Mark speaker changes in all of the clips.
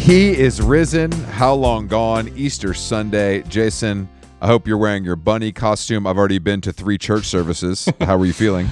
Speaker 1: He is risen. How long gone? Easter Sunday. Jason, I hope you're wearing your bunny costume. I've already been to 3 church services. How are you feeling?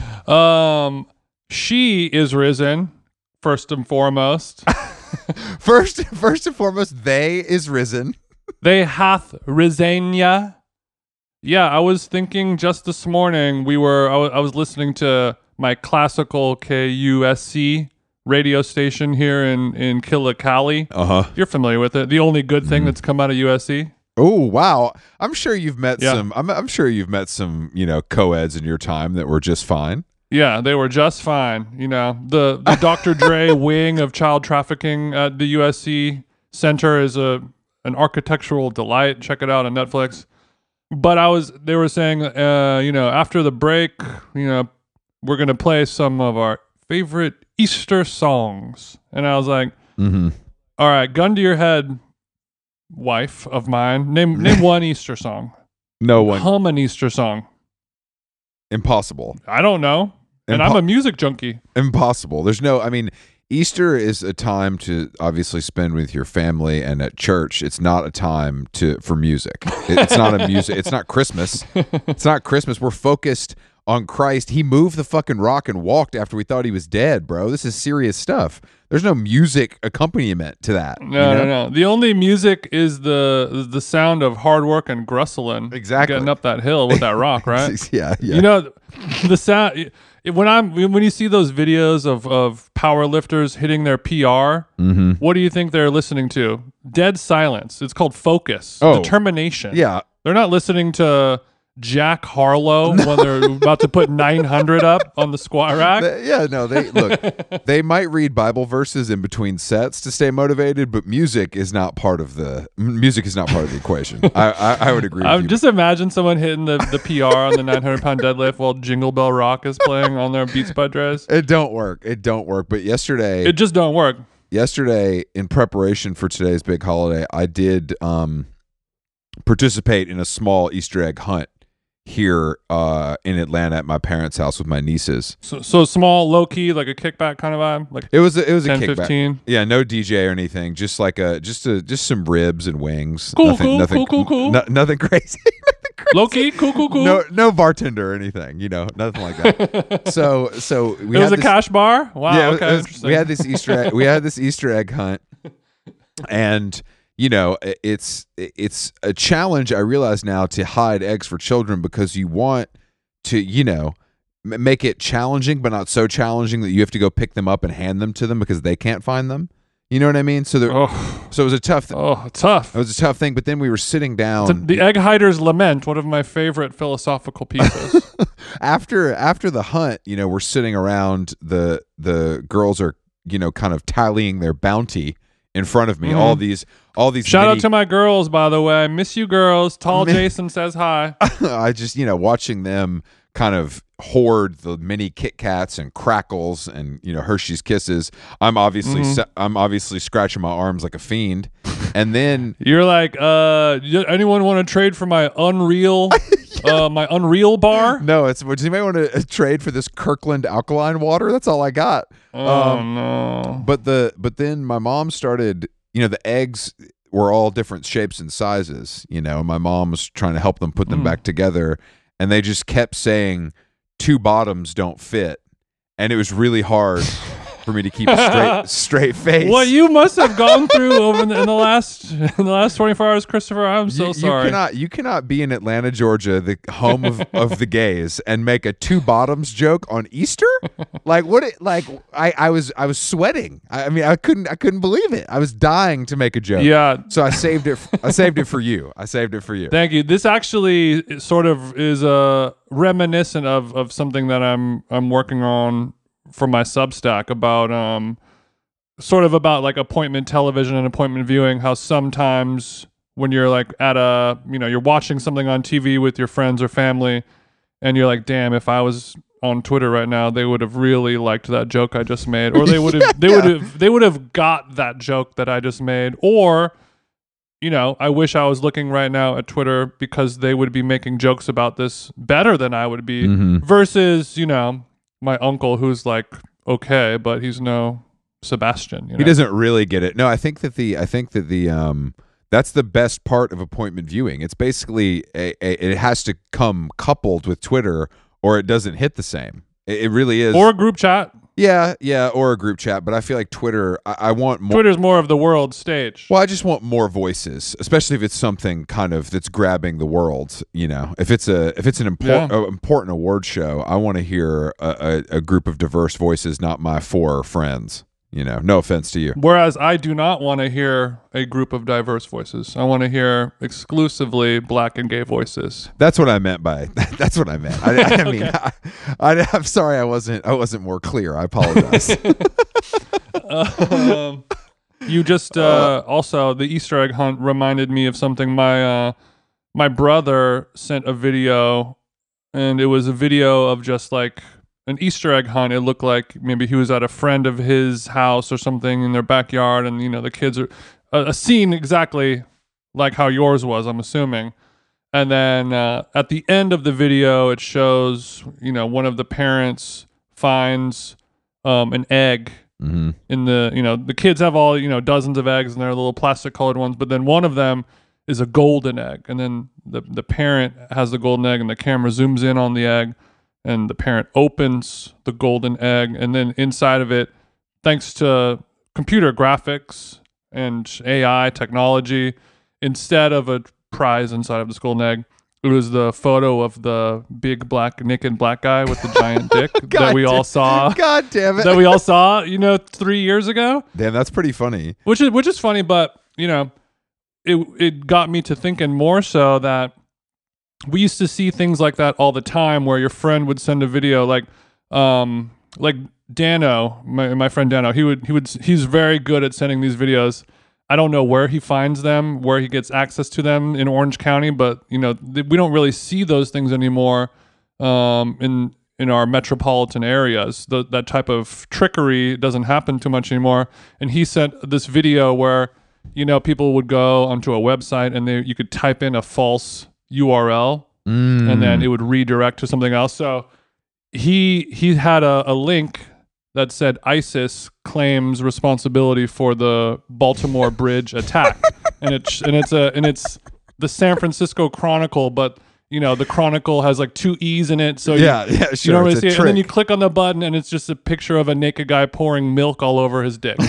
Speaker 2: She is risen, first and foremost.
Speaker 1: First and foremost, they is risen.
Speaker 2: They hath risen ya. Yeah, I was thinking just this morning, I was listening to my classical KUSC radio station here in Killicali. You're familiar with it. The only good thing that's come out of USC.
Speaker 1: Oh, wow. I'm sure you've met I'm sure you've met some, co-eds in your time that were just fine.
Speaker 2: Yeah, they were just fine. The Dr. Dre wing of child trafficking at the USC Center is an architectural delight. Check it out on Netflix. But they were saying, after the break, we're going to play some of our favorite Easter songs. And I was like, all right, gun to your head, wife of mine. Name one Easter song.
Speaker 1: No one.
Speaker 2: Hum an Easter song.
Speaker 1: Impossible.
Speaker 2: I don't know. And I'm a music junkie.
Speaker 1: Impossible. Easter is a time to obviously spend with your family, and at church, it's not a time for music. It's not a music. It's not Christmas. It's not Christmas. We're focused on Christ. He moved the fucking rock and walked after we thought he was dead, bro. This is serious stuff. There's no music accompaniment to that.
Speaker 2: No. The only music is the sound of hard work and grussling.
Speaker 1: Exactly.
Speaker 2: Getting up that hill with that rock, right?
Speaker 1: Yeah.
Speaker 2: The sound. When you see those videos of power lifters hitting their PR, what do you think they're listening to? Dead silence. It's called focus. Determination.
Speaker 1: Yeah.
Speaker 2: They're not listening to Jack Harlow when they're about to put 900 up on the squat rack.
Speaker 1: They might read Bible verses in between sets to stay motivated, but music is not part of the equation. I would agree with you.
Speaker 2: Just imagine someone hitting the PR on the 900-pound deadlift while Jingle Bell Rock is playing on their Beats by Dres.
Speaker 1: It don't work. But yesterday,
Speaker 2: it just don't work.
Speaker 1: Yesterday, in preparation for today's big holiday, I did participate in a small Easter egg hunt here in Atlanta at my parents' house with my nieces.
Speaker 2: So small, low key, like a kickback kind of vibe. Like
Speaker 1: it was a
Speaker 2: 10,
Speaker 1: kickback.
Speaker 2: 15.
Speaker 1: Yeah, no DJ or anything. Just like just some ribs and wings.
Speaker 2: Cool.
Speaker 1: Nothing crazy.
Speaker 2: Low key, cool.
Speaker 1: No bartender or anything. Nothing like that. So
Speaker 2: it was a cash bar. Wow.
Speaker 1: Yeah,
Speaker 2: okay. Interesting.
Speaker 1: We had this Easter egg. We had this Easter egg hunt, and it's a challenge, I realize now, to hide eggs for children, because you want to, make it challenging, but not so challenging that you have to go pick them up and hand them to them because they can't find them. You know what I mean? So it was a tough thing.
Speaker 2: Tough.
Speaker 1: It was a tough thing, but then we were sitting down.
Speaker 2: The Egg Hider's Lament, one of my favorite philosophical pieces.
Speaker 1: After the hunt, we're sitting around, the girls are, kind of tallying their bounty in front of me. All these
Speaker 2: shout out to my girls, by the way. I miss you, girls. Tall Jason says hi.
Speaker 1: I just watching them kind of hoard the mini Kit Kats and crackles and Hershey's Kisses. I'm obviously scratching my arms like a fiend, and then
Speaker 2: you're like, anyone want to trade for my Unreal? My Unreal bar?
Speaker 1: No, does anybody want to trade for this Kirkland alkaline water? That's all I got.
Speaker 2: No.
Speaker 1: But then my mom started, the eggs were all different shapes and sizes, and my mom was trying to help them put them back together, and they just kept saying 2 bottoms don't fit. And it was really hard for me to keep a straight face.
Speaker 2: What you must have gone through in the last 24 hours, Christopher. I'm so sorry.
Speaker 1: You cannot be in Atlanta, Georgia, the home of the gays, and make a 2 bottoms joke on Easter. Like what? I was sweating. I couldn't believe it. I was dying to make a joke.
Speaker 2: Yeah.
Speaker 1: So I saved it. I saved it for you.
Speaker 2: Thank you. This actually sort of is reminiscent of something that I'm working on for my Substack about like appointment television and appointment viewing, how sometimes when you're like at you're watching something on TV with your friends or family, and you're like, damn, if I was on Twitter right now, they would have really liked that joke I just made, or they would have they would have got that joke that I just made, or I wish I was looking right now at Twitter because they would be making jokes about this better than I would be, versus my uncle, who's like okay, but he's no Sebastian. You know?
Speaker 1: He doesn't really get it. No, I think that the that's the best part of appointment viewing. It's basically it has to come coupled with Twitter, or it doesn't hit the same. It really is.
Speaker 2: Or a group chat.
Speaker 1: Yeah, or a group chat. But I feel like Twitter, I want more.
Speaker 2: Twitter's more of the world stage.
Speaker 1: Well, I just want more voices, especially if it's something kind of that's grabbing the world. You know, if it's an important award show, I want to hear a group of diverse voices, not my 4 friends. You know, no offense to you.
Speaker 2: Whereas I do not want to hear a group of diverse voices. I want to hear exclusively black and gay voices.
Speaker 1: That's what I meant by. That's what I meant. I mean, I'm sorry, I wasn't more clear. I apologize.
Speaker 2: You just also the Easter egg hunt reminded me of something. My brother sent a video, and it was a video of just like an Easter egg hunt. It looked like maybe he was at a friend of his house or something in their backyard, and the kids are a scene exactly like how yours was, I'm assuming. And then at the end of the video, it shows one of the parents finds an egg in the kids have all dozens of eggs, and they're little plastic colored ones, but then one of them is a golden egg, and then the parent has the golden egg, and the camera zooms in on the egg. And the parent opens the golden egg, and then inside of it, thanks to computer graphics and AI technology, instead of a prize inside of this golden egg, it was the photo of the big naked black guy with the giant dick that we all saw.
Speaker 1: God damn it!
Speaker 2: That we all saw, 3 years ago.
Speaker 1: Damn, that's pretty funny.
Speaker 2: Which is funny, but it got me to thinking more so that we used to see things like that all the time, where your friend would send a video like Dano, my friend Dano. He's very good at sending these videos. I don't know where he finds them, where he gets access to them in Orange County, but we don't really see those things anymore in our metropolitan areas. That type of trickery doesn't happen too much anymore. And he sent this video where people would go onto a website, and you could type in a false URL, and then it would redirect to something else. So he had a link that said ISIS claims responsibility for the Baltimore Bridge attack, and it's the San Francisco Chronicle, but the Chronicle has like 2 E's in it, so
Speaker 1: sure,
Speaker 2: you don't really see it. And then you click on the button, and it's just a picture of a naked guy pouring milk all over his dick.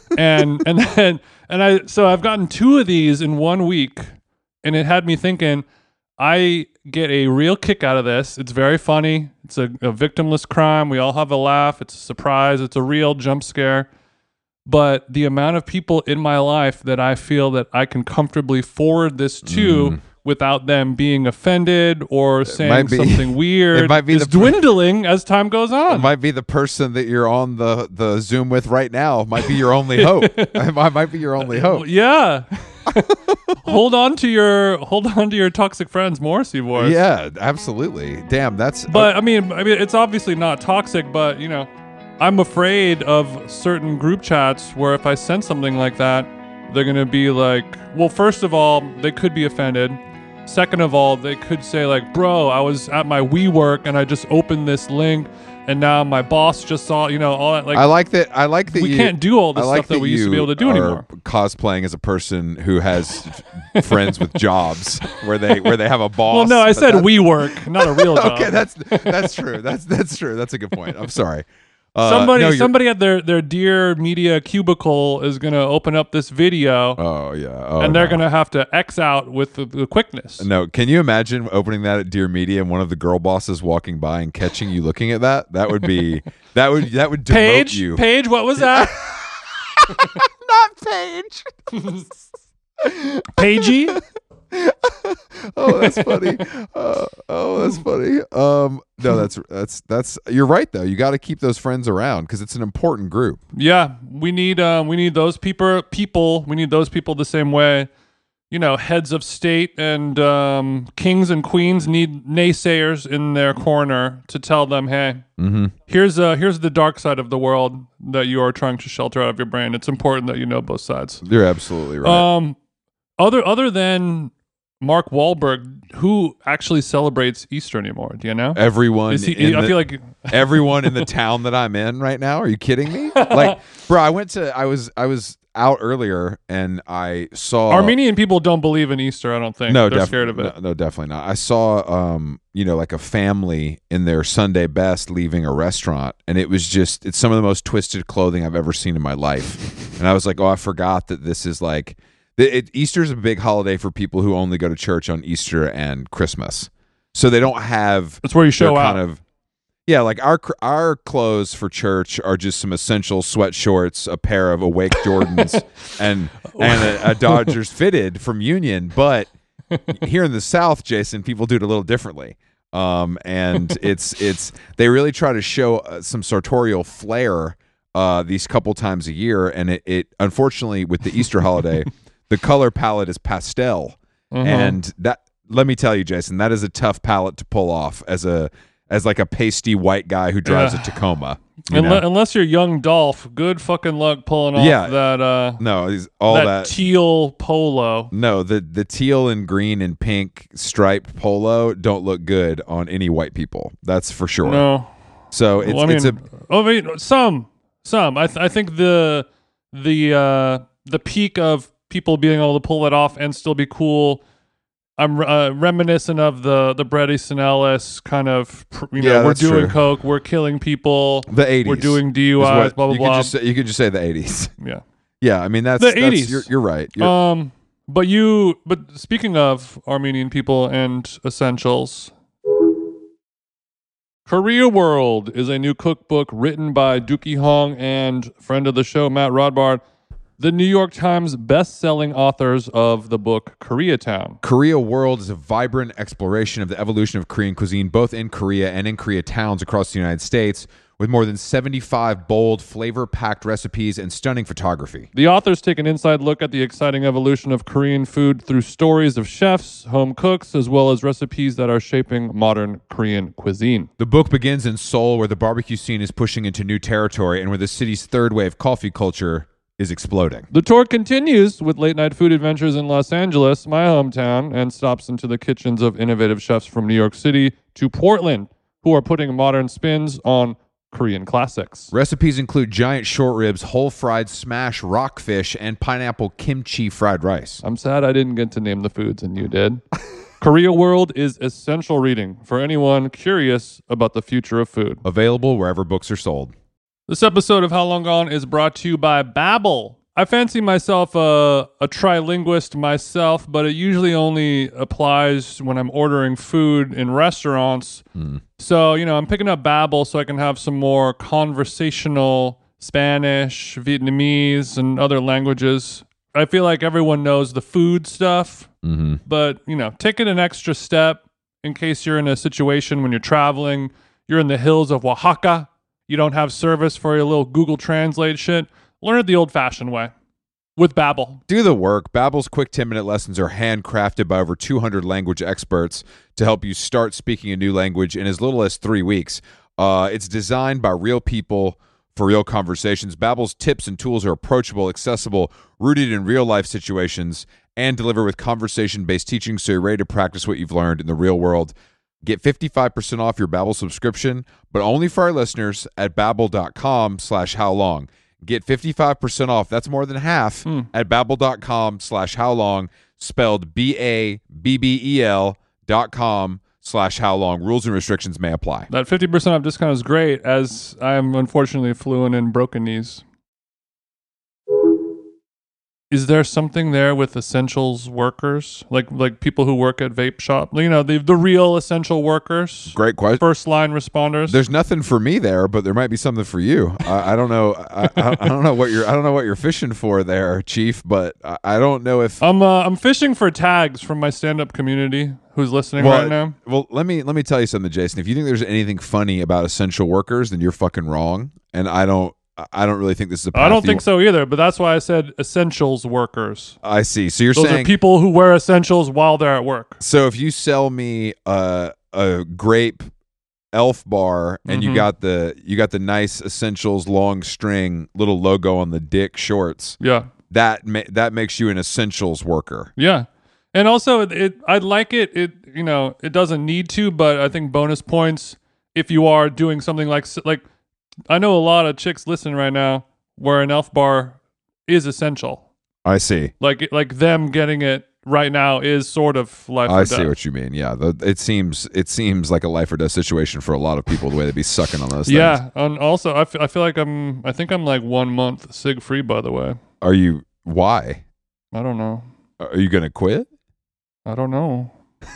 Speaker 2: So I've gotten 2 of these in 1 week, and it had me thinking, I get a real kick out of this. It's very funny. It's a victimless crime. We all have a laugh. It's a surprise. It's a real jump scare. But the amount of people in my life that I feel that I can comfortably forward this to without them being offended or saying something weird is dwindling as time goes on.
Speaker 1: It might be the person that you're on the Zoom with right now. Might be your only hope. It might be your only hope.
Speaker 2: Yeah. hold on to your toxic friends, Morrissey boys.
Speaker 1: Yeah, absolutely. Damn, that's.
Speaker 2: But I mean, it's obviously not toxic. But I'm afraid of certain group chats where if I send something like that, they're gonna be like, well, first of all, they could be offended. Second of all, they could say like, bro, I was at my WeWork and I just opened this link, and now my boss just saw, all that. Like, I like that.
Speaker 1: We
Speaker 2: can't do all the stuff that we used to be able to do anymore.
Speaker 1: Cosplaying as a person who has friends with jobs where they have a boss.
Speaker 2: Well, no, I said WeWork, not a real job.
Speaker 1: Okay, that's true. That's true. That's a good point. I'm sorry.
Speaker 2: Somebody at their Dear Media cubicle is going to open up this video.
Speaker 1: Oh, yeah.
Speaker 2: And they're going to have to X out with the quickness.
Speaker 1: No, can you imagine opening that at Dear Media and one of the girl bosses walking by and catching you looking at that? That would demote
Speaker 2: Paige,
Speaker 1: you.
Speaker 2: Paige, what was that?
Speaker 1: Not Paige.
Speaker 2: Paigey?
Speaker 1: Oh, that's funny. That's funny. No, that's you're right though. You got to keep those friends around because it's an important group.
Speaker 2: Yeah, we need those people. We need those people the same way. Heads of state and kings and queens need naysayers in their corner to tell them, hey, here's the dark side of the world that you are trying to shelter out of your brain. It's important that you know both sides.
Speaker 1: You're absolutely right.
Speaker 2: Other than Mark Wahlberg, who actually celebrates Easter anymore? Do you know?
Speaker 1: Everyone
Speaker 2: Is he, I feel like
Speaker 1: everyone in the town that I'm in right now. Are you kidding me? Like, bro, I was out earlier and I saw
Speaker 2: Armenian people don't believe in Easter. I don't think.
Speaker 1: No,
Speaker 2: they're scared of it.
Speaker 1: No, definitely not. I saw like a family in their Sunday best leaving a restaurant, and it's some of the most twisted clothing I've ever seen in my life. And I was like, oh, I forgot that this is like Easter's a big holiday for people who only go to church on Easter and Christmas. So they don't have
Speaker 2: That's where you show out.
Speaker 1: Yeah, like our clothes for church are just some essential sweat shorts, a pair of Awake Jordans, and a Dodgers fitted from Union. But here in the South, Jason, people do it a little differently. And it's they really try to show some sartorial flair these couple times a year, and it unfortunately with the Easter holiday, the color palette is pastel, and that, let me tell you, Jason, that is a tough palette to pull off as like a pasty white guy who drives a Tacoma.
Speaker 2: Unless you're young Dolph, good fucking luck pulling off that.
Speaker 1: No, he's all that
Speaker 2: teal polo.
Speaker 1: No, the teal and green and pink striped polo don't look good on any white people. That's for sure.
Speaker 2: No.
Speaker 1: So
Speaker 2: some. I think the peak of people being able to pull it off and still be cool. I'm reminiscent of the Bret Easton Ellis kind of, we're doing
Speaker 1: true.
Speaker 2: coke, we're killing people.
Speaker 1: The 80s.
Speaker 2: We're doing DUIs, blah, blah, blah.
Speaker 1: You could just say the 80s.
Speaker 2: Yeah.
Speaker 1: Yeah, I mean, that's
Speaker 2: the 80s.
Speaker 1: You're right.
Speaker 2: But speaking of Armenian people and essentials, Korea World is a new cookbook written by Dookie Hong and friend of the show, Matt Rodbard, the New York Times best-selling authors of the book Koreatown.
Speaker 1: Korea World is a vibrant exploration of the evolution of Korean cuisine, both in Korea and in Korea towns across the United States, with more than 75 bold, flavor-packed recipes and stunning photography.
Speaker 2: The authors take an inside look at the exciting evolution of Korean food through stories of chefs, home cooks, as well as recipes that are shaping modern Korean cuisine.
Speaker 1: The book begins in Seoul, where the barbecue scene is pushing into new territory and where the city's third wave coffee culture is exploding.
Speaker 2: The tour continues with late-night food adventures in Los Angeles, my hometown, and stops into the kitchens of innovative chefs from New York City to Portland, who are putting modern spins on Korean classics.
Speaker 1: Recipes include giant short ribs, whole fried smash rockfish, and pineapple kimchi fried rice.
Speaker 2: I'm sad I didn't get to name the foods and you did. Korea World is essential reading for anyone curious about the future of food.
Speaker 1: Available wherever books are sold.
Speaker 2: This episode of How Long Gone is brought to you by Babbel. I fancy myself a trilinguist myself, but it usually only applies when I'm ordering food in restaurants. So, I'm picking up Babbel so I can have some more conversational Spanish, Vietnamese, and other languages. I feel like everyone knows the food stuff, but, take it an extra step in case you're in a situation when you're traveling, you're in the hills of Oaxaca, you don't have service for your little Google Translate shit. Learn it the old-fashioned way with Babbel.
Speaker 1: Do the work. Babbel's quick 10-minute lessons are handcrafted by over 200 language experts to help you start speaking a new language in as little as 3 weeks. It's designed by real people for real conversations. Babbel's tips and tools are approachable, accessible, rooted in real-life situations, and delivered with conversation-based teaching so you're ready to practice what you've learned in the real world. Get 55% off your Babbel subscription, but only for our listeners at babbel.com/howlong. Get 55% off. That's more than half at babbel.com/howlong, spelled BABBEL.com/howlong. Rules and restrictions may apply.
Speaker 2: That 50% off discount is great, as I am unfortunately fluent in broken knees. Is there something there with essentials workers, like people who work at vape shop? The real essential workers.
Speaker 1: Great question.
Speaker 2: First line responders.
Speaker 1: There's nothing for me there, but there might be something for you. I don't know. I don't know what you're fishing for there, Chief. But I don't know if
Speaker 2: I'm fishing for tags from my stand-up community who's listening right now.
Speaker 1: Well, let me tell you something, Jason. If you think there's anything funny about essential workers, then you're fucking wrong. And I don't really think this is a path.
Speaker 2: I don't think so either, but that's why I said essentials workers.
Speaker 1: I see. So those
Speaker 2: are people who wear essentials while they're at work.
Speaker 1: So if you sell me a grape Elf bar and you got the nice essentials long string little logo on the dick shorts.
Speaker 2: Yeah.
Speaker 1: That makes you an essentials worker.
Speaker 2: Yeah. And also, I'd like it. It doesn't need to, but I think bonus points if you are doing something like I know a lot of chicks listening right now where an Elf bar is essential.
Speaker 1: I see.
Speaker 2: Like them getting it right now is sort of life or death.
Speaker 1: I see what you mean. Yeah, it seems like a life or death situation for a lot of people the way they'd be sucking on those things.
Speaker 2: Yeah, and also I feel like I think I'm like 1 month cig free. By the way,
Speaker 1: are you? Why?
Speaker 2: I don't know.
Speaker 1: Are you gonna quit?
Speaker 2: I don't know.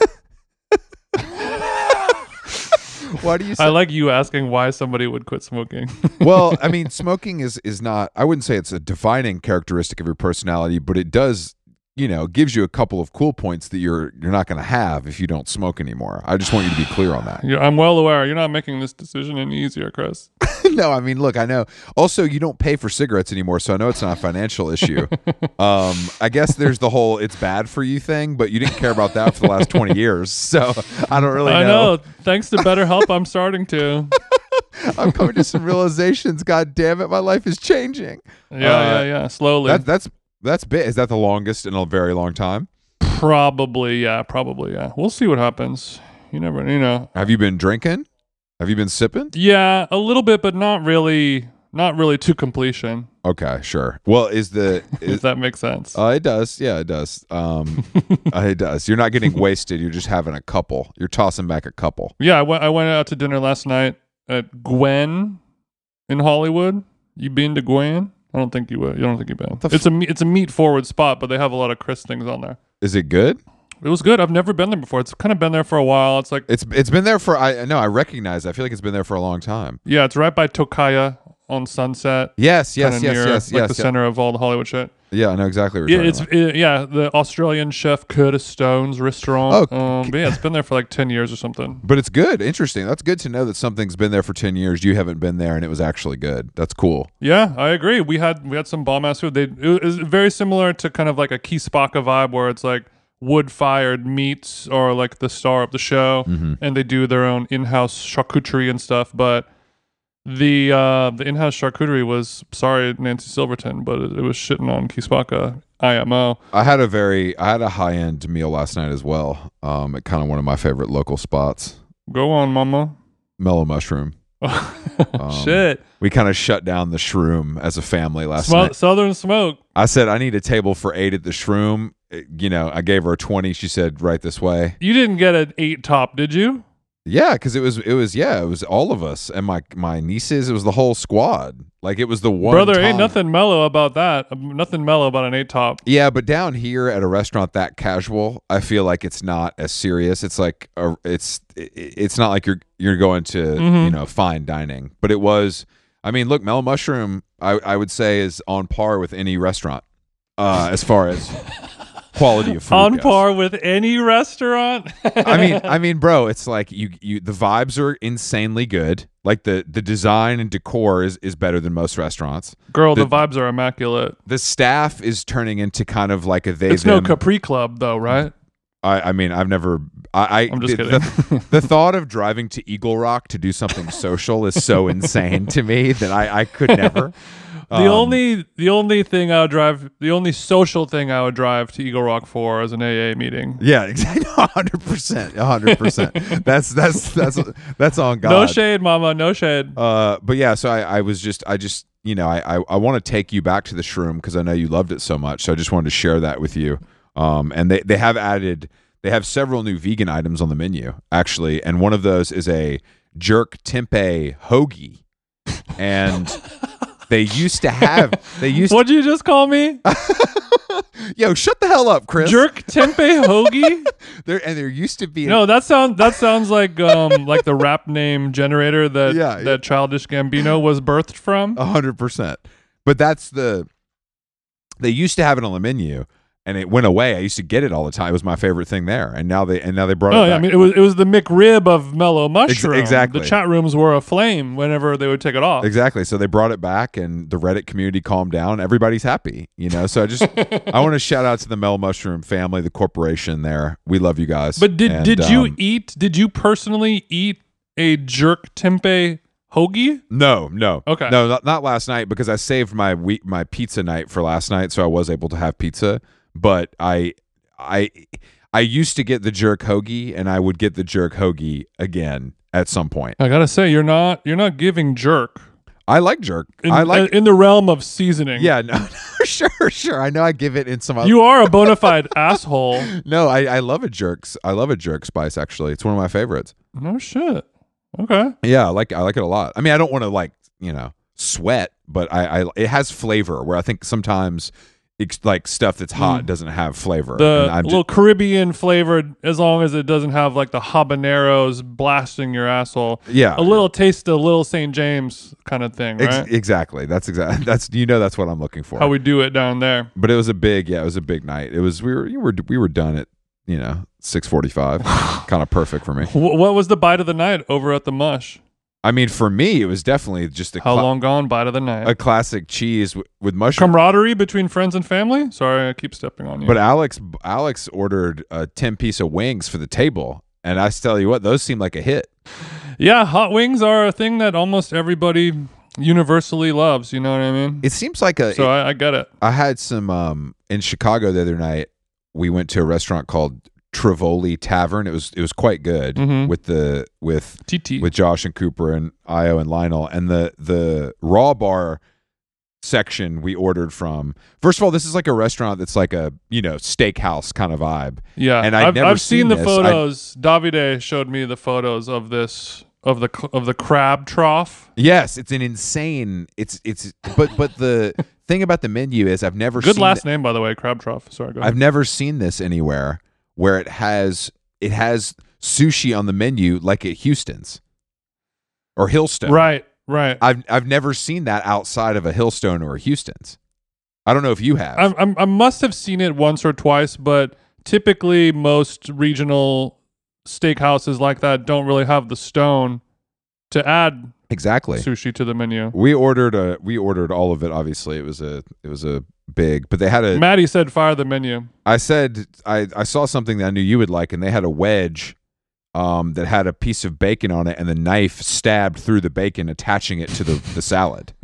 Speaker 1: Why do you say?
Speaker 2: I like you asking why somebody would quit smoking.
Speaker 1: Well, I mean, smoking is not, I wouldn't say it's a defining characteristic of your personality, but it does, gives you a couple of cool points that you're not going to have if you don't smoke anymore. I just want you to be clear on that.
Speaker 2: Yeah, I'm well aware. You're not making this decision any easier, Chris.
Speaker 1: No, I mean, look, I know. Also, you don't pay for cigarettes anymore, so I know it's not a financial issue. I guess there's the whole it's bad for you thing, but you didn't care about that for the last 20 years, so I don't really know.
Speaker 2: I know. Thanks to BetterHelp, I'm starting to.
Speaker 1: I'm coming to some realizations. God damn it, my life is changing.
Speaker 2: Yeah. Slowly.
Speaker 1: That's big. Is that the longest in a very long time?
Speaker 2: Probably, yeah. We'll see what happens. You never,
Speaker 1: Have you been drinking? Have you been sipping?
Speaker 2: Yeah, a little bit, but not really to completion.
Speaker 1: Okay, sure. Well, if
Speaker 2: that makes sense.
Speaker 1: It does. Yeah, it does. It does. You're not getting wasted. You're just having a couple. You're tossing back a couple.
Speaker 2: Yeah, I went out to dinner last night at Gwen in Hollywood. You been to Gwen? I don't think you would. You don't think you've been. It's a meat forward spot, but they have a lot of Chris things on there.
Speaker 1: Is it good?
Speaker 2: It was good. I've never been there before. It's kind of been there for a while. It's like
Speaker 1: it's been there for I recognize. I feel like it's been there for a long time.
Speaker 2: Yeah, it's right by Tokaya on Sunset.
Speaker 1: Yes.
Speaker 2: Like the center of all the Hollywood shit.
Speaker 1: Yeah, I know exactly what you're talking
Speaker 2: about. The Australian chef Curtis Stone's restaurant. But yeah, it's been there for like 10 years or something.
Speaker 1: But it's good. Interesting. That's good to know that something's been there for 10 years. You haven't been there and it was actually good. That's cool.
Speaker 2: Yeah, I agree. We had some bomb-ass food. It was very similar to kind of like a Kispaka vibe where it's like wood-fired meats or like the star of the show, and they do their own in-house charcuterie and stuff, but the in-house charcuterie was, sorry Nancy Silverton, but it was shitting on Kispaka IMO.
Speaker 1: I had a high-end meal last night as well, at kind of one of my favorite local spots.
Speaker 2: Go on, mama.
Speaker 1: Mellow Mushroom.
Speaker 2: Shit.
Speaker 1: We kind of shut down the Shroom as a family last night.
Speaker 2: Southern Smoke.
Speaker 1: I said, I need a table for 8 at the Shroom. I gave her a 20. She said, right this way.
Speaker 2: You didn't get an 8 top, did you?
Speaker 1: Yeah, because it was all of us and my nieces. It was the whole squad. Like it was the one.
Speaker 2: Brother,
Speaker 1: time.
Speaker 2: Ain't nothing mellow about that. Nothing mellow about an 8 top.
Speaker 1: Yeah, but down here at a restaurant that casual, I feel like it's not as serious. It's like it's not like you're going to fine dining. But it was. I mean, look, Mellow Mushroom, I would say is on par with any restaurant as far as. Quality of food
Speaker 2: on
Speaker 1: goes.
Speaker 2: Par with any restaurant.
Speaker 1: I mean, bro, it's like you the vibes are insanely good. Like the design and decor is better than most restaurants.
Speaker 2: Girl, the vibes are immaculate.
Speaker 1: The staff is turning into kind of like a they.
Speaker 2: It's
Speaker 1: them.
Speaker 2: no Capri Club though, right?
Speaker 1: I mean, I've never. I'm
Speaker 2: just kidding.
Speaker 1: The thought of driving to Eagle Rock to do something social is so insane to me that I could never.
Speaker 2: The only social thing I would drive to Eagle Rock for is an AA meeting.
Speaker 1: Yeah, exactly. 100%. That's on God.
Speaker 2: No shade, mama. No shade.
Speaker 1: But yeah, so I want to take you back to the Shroom because I know you loved it so much. So I just wanted to share that with you. And they have several new vegan items on the menu actually, and one of those is a jerk tempeh hoagie, and. What'd
Speaker 2: you just call me?
Speaker 1: Yo, shut the hell up, Chris.
Speaker 2: Jerk tempeh hoagie?
Speaker 1: there used to be
Speaker 2: No, that sounds like the rap name generator that Childish Gambino was birthed from.
Speaker 1: 100%. But they used to have it on the menu. And it went away. I used to get it all the time. It was my favorite thing there. And now they brought it back.
Speaker 2: I mean, it was the McRib of Mellow Mushroom.
Speaker 1: Exactly.
Speaker 2: The chat rooms were aflame whenever they would take it off.
Speaker 1: Exactly. So they brought it back, and the Reddit community calmed down. Everybody's happy, So I want to shout out to the Mellow Mushroom family, the corporation there. We love you guys.
Speaker 2: But did you personally eat a jerk tempeh hoagie?
Speaker 1: No.
Speaker 2: Okay.
Speaker 1: No, not last night because I saved my pizza night for last night, so I was able to have pizza. But I I used to get the jerk hoagie, and I would get the jerk hoagie again at some point.
Speaker 2: I gotta say, you're not giving jerk.
Speaker 1: I like jerk.
Speaker 2: In,
Speaker 1: I like
Speaker 2: in the realm of seasoning.
Speaker 1: Yeah, no, sure. I know I give it in some other.
Speaker 2: You are a bona fide asshole.
Speaker 1: No, I love a jerks. I love a jerk spice. Actually, it's one of my favorites.
Speaker 2: No shit. Okay.
Speaker 1: Yeah, I like it a lot. I mean, I don't want to sweat, but I it has flavor. Where I think sometimes like stuff that's hot doesn't have flavor.
Speaker 2: The little Caribbean flavored, as long as it doesn't have like the habaneros blasting your asshole.
Speaker 1: Yeah,
Speaker 2: a little taste of Little St. James kind of thing, right?
Speaker 1: Exactly. That's that's what I'm looking for.
Speaker 2: How we do it down there.
Speaker 1: But it was a big night. It was we were done at 6:45. Kind of perfect for me.
Speaker 2: What was the bite of the night over at the Mush?
Speaker 1: I mean, for me, it was definitely just
Speaker 2: how long gone bite of the night.
Speaker 1: A classic cheese with mushroom.
Speaker 2: Camaraderie between friends and family. Sorry, I keep stepping on you.
Speaker 1: But Alex ordered a 10-piece of wings for the table, and I tell you what, those seem like a hit.
Speaker 2: Yeah, hot wings are a thing that almost everybody universally loves. You know what I mean?
Speaker 1: It seems like
Speaker 2: So I get it.
Speaker 1: I had some in Chicago the other night. We went to a restaurant called Trivoli Tavern. It was quite good with Josh and Cooper and Io and Lionel, and the raw bar section we ordered from. First of all, this is like a restaurant that's like a steakhouse kind of vibe.
Speaker 2: Yeah,
Speaker 1: and
Speaker 2: I've seen the photos. Davide showed me the photos of this of the crab trough.
Speaker 1: Yes, it's an insane. But the thing about the menu is I've never
Speaker 2: good
Speaker 1: seen
Speaker 2: last name, by the way, crab trough. Sorry, go ahead.
Speaker 1: I've never seen this anywhere where it has sushi on the menu like at Houston's or Hillstone.
Speaker 2: Right.
Speaker 1: I've never seen that outside of a Hillstone or a Houston's. I don't know if you have.
Speaker 2: I must have seen it once or twice, but typically most regional steakhouses like that don't really have the stone to add
Speaker 1: exactly
Speaker 2: sushi to the menu.
Speaker 1: We ordered all of it. Obviously, it was a big, but they had a.
Speaker 2: Maddie said fire the menu.
Speaker 1: I said I saw something that I knew you would like, and they had a wedge that had a piece of bacon on it, and the knife stabbed through the bacon, attaching it to the salad,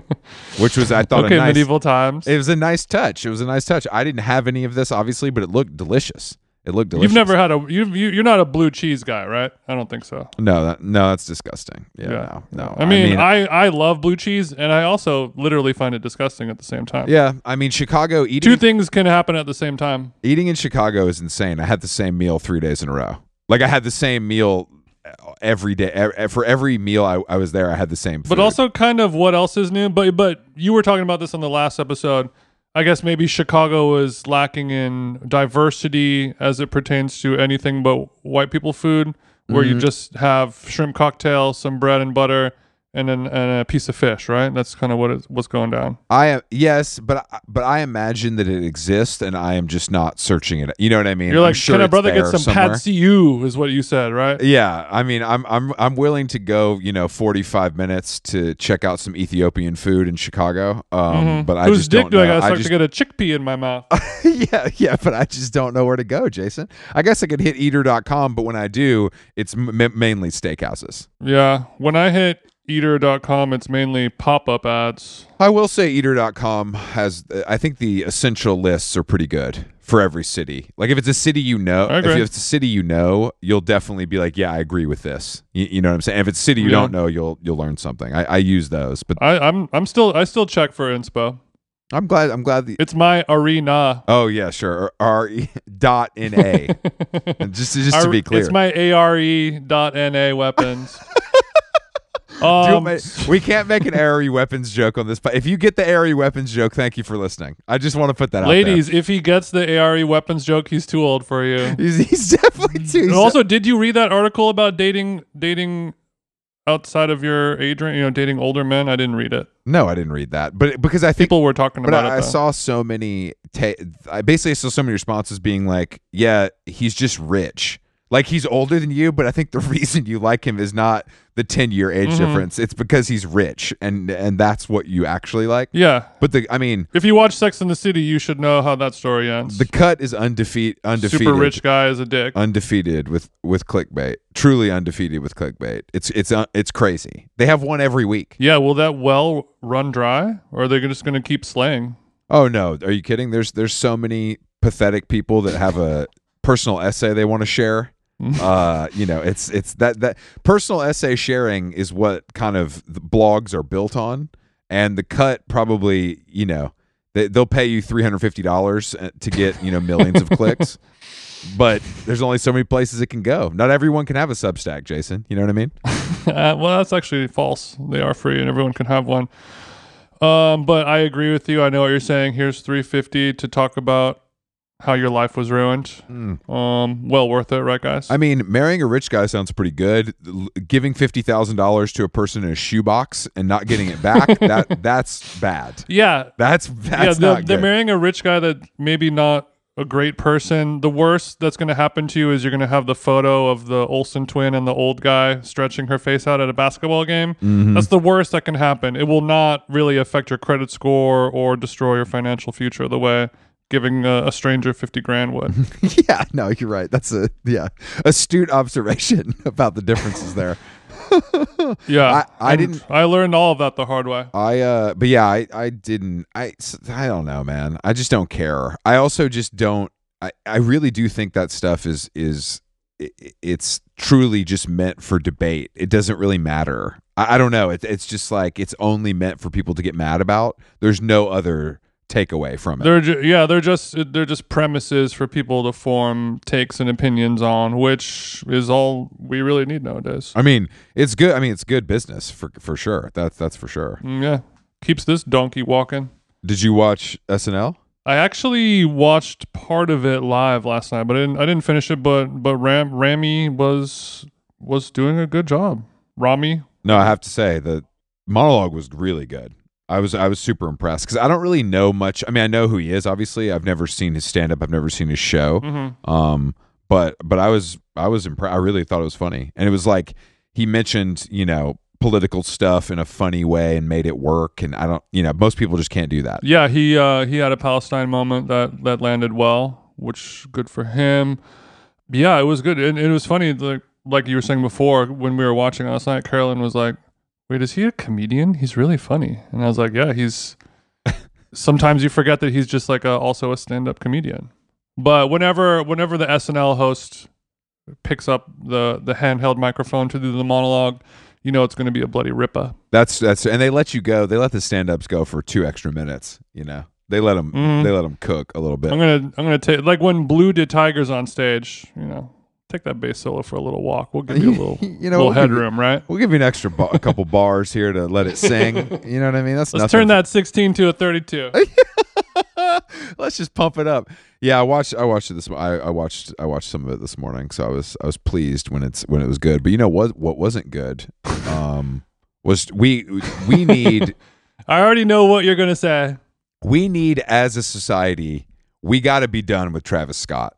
Speaker 1: which was, I thought,
Speaker 2: okay,
Speaker 1: a nice,
Speaker 2: medieval times.
Speaker 1: It was a nice touch. I didn't have any of this, obviously, but it looked delicious.
Speaker 2: You've never had you're not a blue cheese guy, right? I don't think so.
Speaker 1: No, that's disgusting. Yeah. No.
Speaker 2: I mean, I love blue cheese, and I also literally find it disgusting at the same time.
Speaker 1: Yeah, I mean, Chicago eating.
Speaker 2: Two things can happen at the same time.
Speaker 1: Eating in Chicago is insane. I had the same meal 3 days in a row. Like, I had the same meal every day. For every meal I was there, I had the same food.
Speaker 2: But also kind of what else is new? But you were talking about this on the last episode. I guess maybe Chicago is lacking in diversity as it pertains to anything but white people food, where you just have shrimp cocktail, some bread and butter, and a piece of fish, right? That's kind of what's going down.
Speaker 1: Yes, but I imagine that it exists, and I am just not searching it. You know what I mean?
Speaker 2: You're like,
Speaker 1: sure
Speaker 2: can a brother get some
Speaker 1: somewhere.
Speaker 2: pad see ew, is what you said, right?
Speaker 1: Yeah, I mean, I'm willing to go 45 minutes to check out some Ethiopian food in Chicago. But I
Speaker 2: Whose
Speaker 1: just
Speaker 2: dick
Speaker 1: don't
Speaker 2: do
Speaker 1: know.
Speaker 2: I gotta start to get a chickpea in my mouth?
Speaker 1: yeah, but I just don't know where to go, Jason. I guess I could hit eater.com, but when I do, it's mainly steakhouses.
Speaker 2: Yeah, when I hit eater.com, it's mainly pop-up ads.
Speaker 1: I will say eater.com has, I think the essential lists are pretty good for every city. Like, if it's a city if it's a city you'll definitely be like, yeah, I agree with this. You know what I'm saying? If it's a city you don't know, you'll learn something. I use those, but
Speaker 2: I still check for inspo.
Speaker 1: I'm glad
Speaker 2: it's my arena.
Speaker 1: Oh yeah, sure. R.NA. just to be clear.
Speaker 2: It's my ARE.NA weapons.
Speaker 1: We can't make an ARE weapons joke on this, but if you get the ARE weapons joke, thank you for listening. I just want to put that out there.
Speaker 2: Ladies, if he gets the ARE weapons joke, he's too old for you.
Speaker 1: He's definitely too.
Speaker 2: Also, did you read that article about dating outside of your age range? Dating older men. I didn't read it.
Speaker 1: No, I didn't read that, but because I think
Speaker 2: people were talking about it.
Speaker 1: I saw so many. I basically saw so many responses being like, "Yeah, he's just rich." Like, he's older than you, but I think the reason you like him is not the 10-year age difference. It's because he's rich, and that's what you actually like.
Speaker 2: Yeah.
Speaker 1: But if
Speaker 2: you watch Sex and the City, you should know how that story ends.
Speaker 1: The cut is undefeated.
Speaker 2: Super rich guy is a dick.
Speaker 1: Undefeated with clickbait. Truly undefeated with clickbait. It's crazy. They have one every week.
Speaker 2: Yeah. Will that well run dry, or are they just going to keep slaying?
Speaker 1: Oh no! Are you kidding? There's so many pathetic people that have a personal essay they want to share. It's that personal essay sharing is what kind of the blogs are built on, and The Cut probably, they'll pay you $350 to get millions of clicks, but there's only so many places it can go. Not everyone can have a Substack, Jason. You know what I mean?
Speaker 2: Well, that's actually false. They are free, and everyone can have one. But I agree with you. I know what you're saying. Here's $350 to talk about how your life was ruined. Well worth it, right, guys?
Speaker 1: I mean, marrying a rich guy sounds pretty good. Giving $50,000 to a person in a shoebox and not getting it back, that's bad.
Speaker 2: Yeah.
Speaker 1: That's not good.
Speaker 2: They're marrying a rich guy that maybe not a great person. The worst that's going to happen to you is you're going to have the photo of the Olsen twin and the old guy stretching her face out at a basketball game. That's the worst that can happen. It will not really affect your credit score or destroy your financial future the way giving a stranger $50,000 would.
Speaker 1: Yeah, no, you're right. That's astute observation about the differences there.
Speaker 2: Yeah,
Speaker 1: I
Speaker 2: learned all of that the hard way.
Speaker 1: I didn't. I don't know, man. I just don't care. I also just don't. I really do think that stuff it's truly just meant for debate. It doesn't really matter. I don't know. It's just like it's only meant for people to get mad about. There's no other takeaway from it.
Speaker 2: They're just premises for people to form takes and opinions on, which is all we really need nowadays.
Speaker 1: I mean, it's good. It's good business for sure. That's for sure.
Speaker 2: Yeah, keeps this donkey walking.
Speaker 1: Did you watch SNL?
Speaker 2: I actually watched part of it live last night, but I didn't finish it. But Rami was doing a good job. Rami.
Speaker 1: No, I have to say the monologue was really good. I was super impressed because I don't really know much. I mean, I know who he is. Obviously, I've never seen his stand up. I've never seen his show. But I was impressed. I really thought it was funny, and it was like he mentioned political stuff in a funny way and made it work. And I don't most people just can't do that.
Speaker 2: Yeah, he had a Palestine moment that landed well, which good for him. Yeah, it was good, and it was funny. Like you were saying before when we were watching last night, Carolyn was like, wait, is he a comedian? He's really funny. And I was like, yeah, he's... Sometimes you forget that he's just like also a stand-up comedian. But whenever the SNL host picks up the handheld microphone to do the monologue, it's going to be a bloody ripper.
Speaker 1: That's and they let you go. They let the stand-ups go for 2 extra minutes. They let them cook a little bit.
Speaker 2: I'm gonna take, like when Blue did Tigers on stage. Take that bass solo for a little walk. We'll give you a little little headroom, right?
Speaker 1: We'll give you an extra a couple bars here to let it sing. You know what I mean?
Speaker 2: Let's turn that 16 to a 32.
Speaker 1: Let's just pump it up. Yeah, I watched it this. I watched some of it this morning, so I was pleased when it was good. But what wasn't good was we need.
Speaker 2: I already know what you're gonna say.
Speaker 1: We need, as a society, we got to be done with Travis Scott.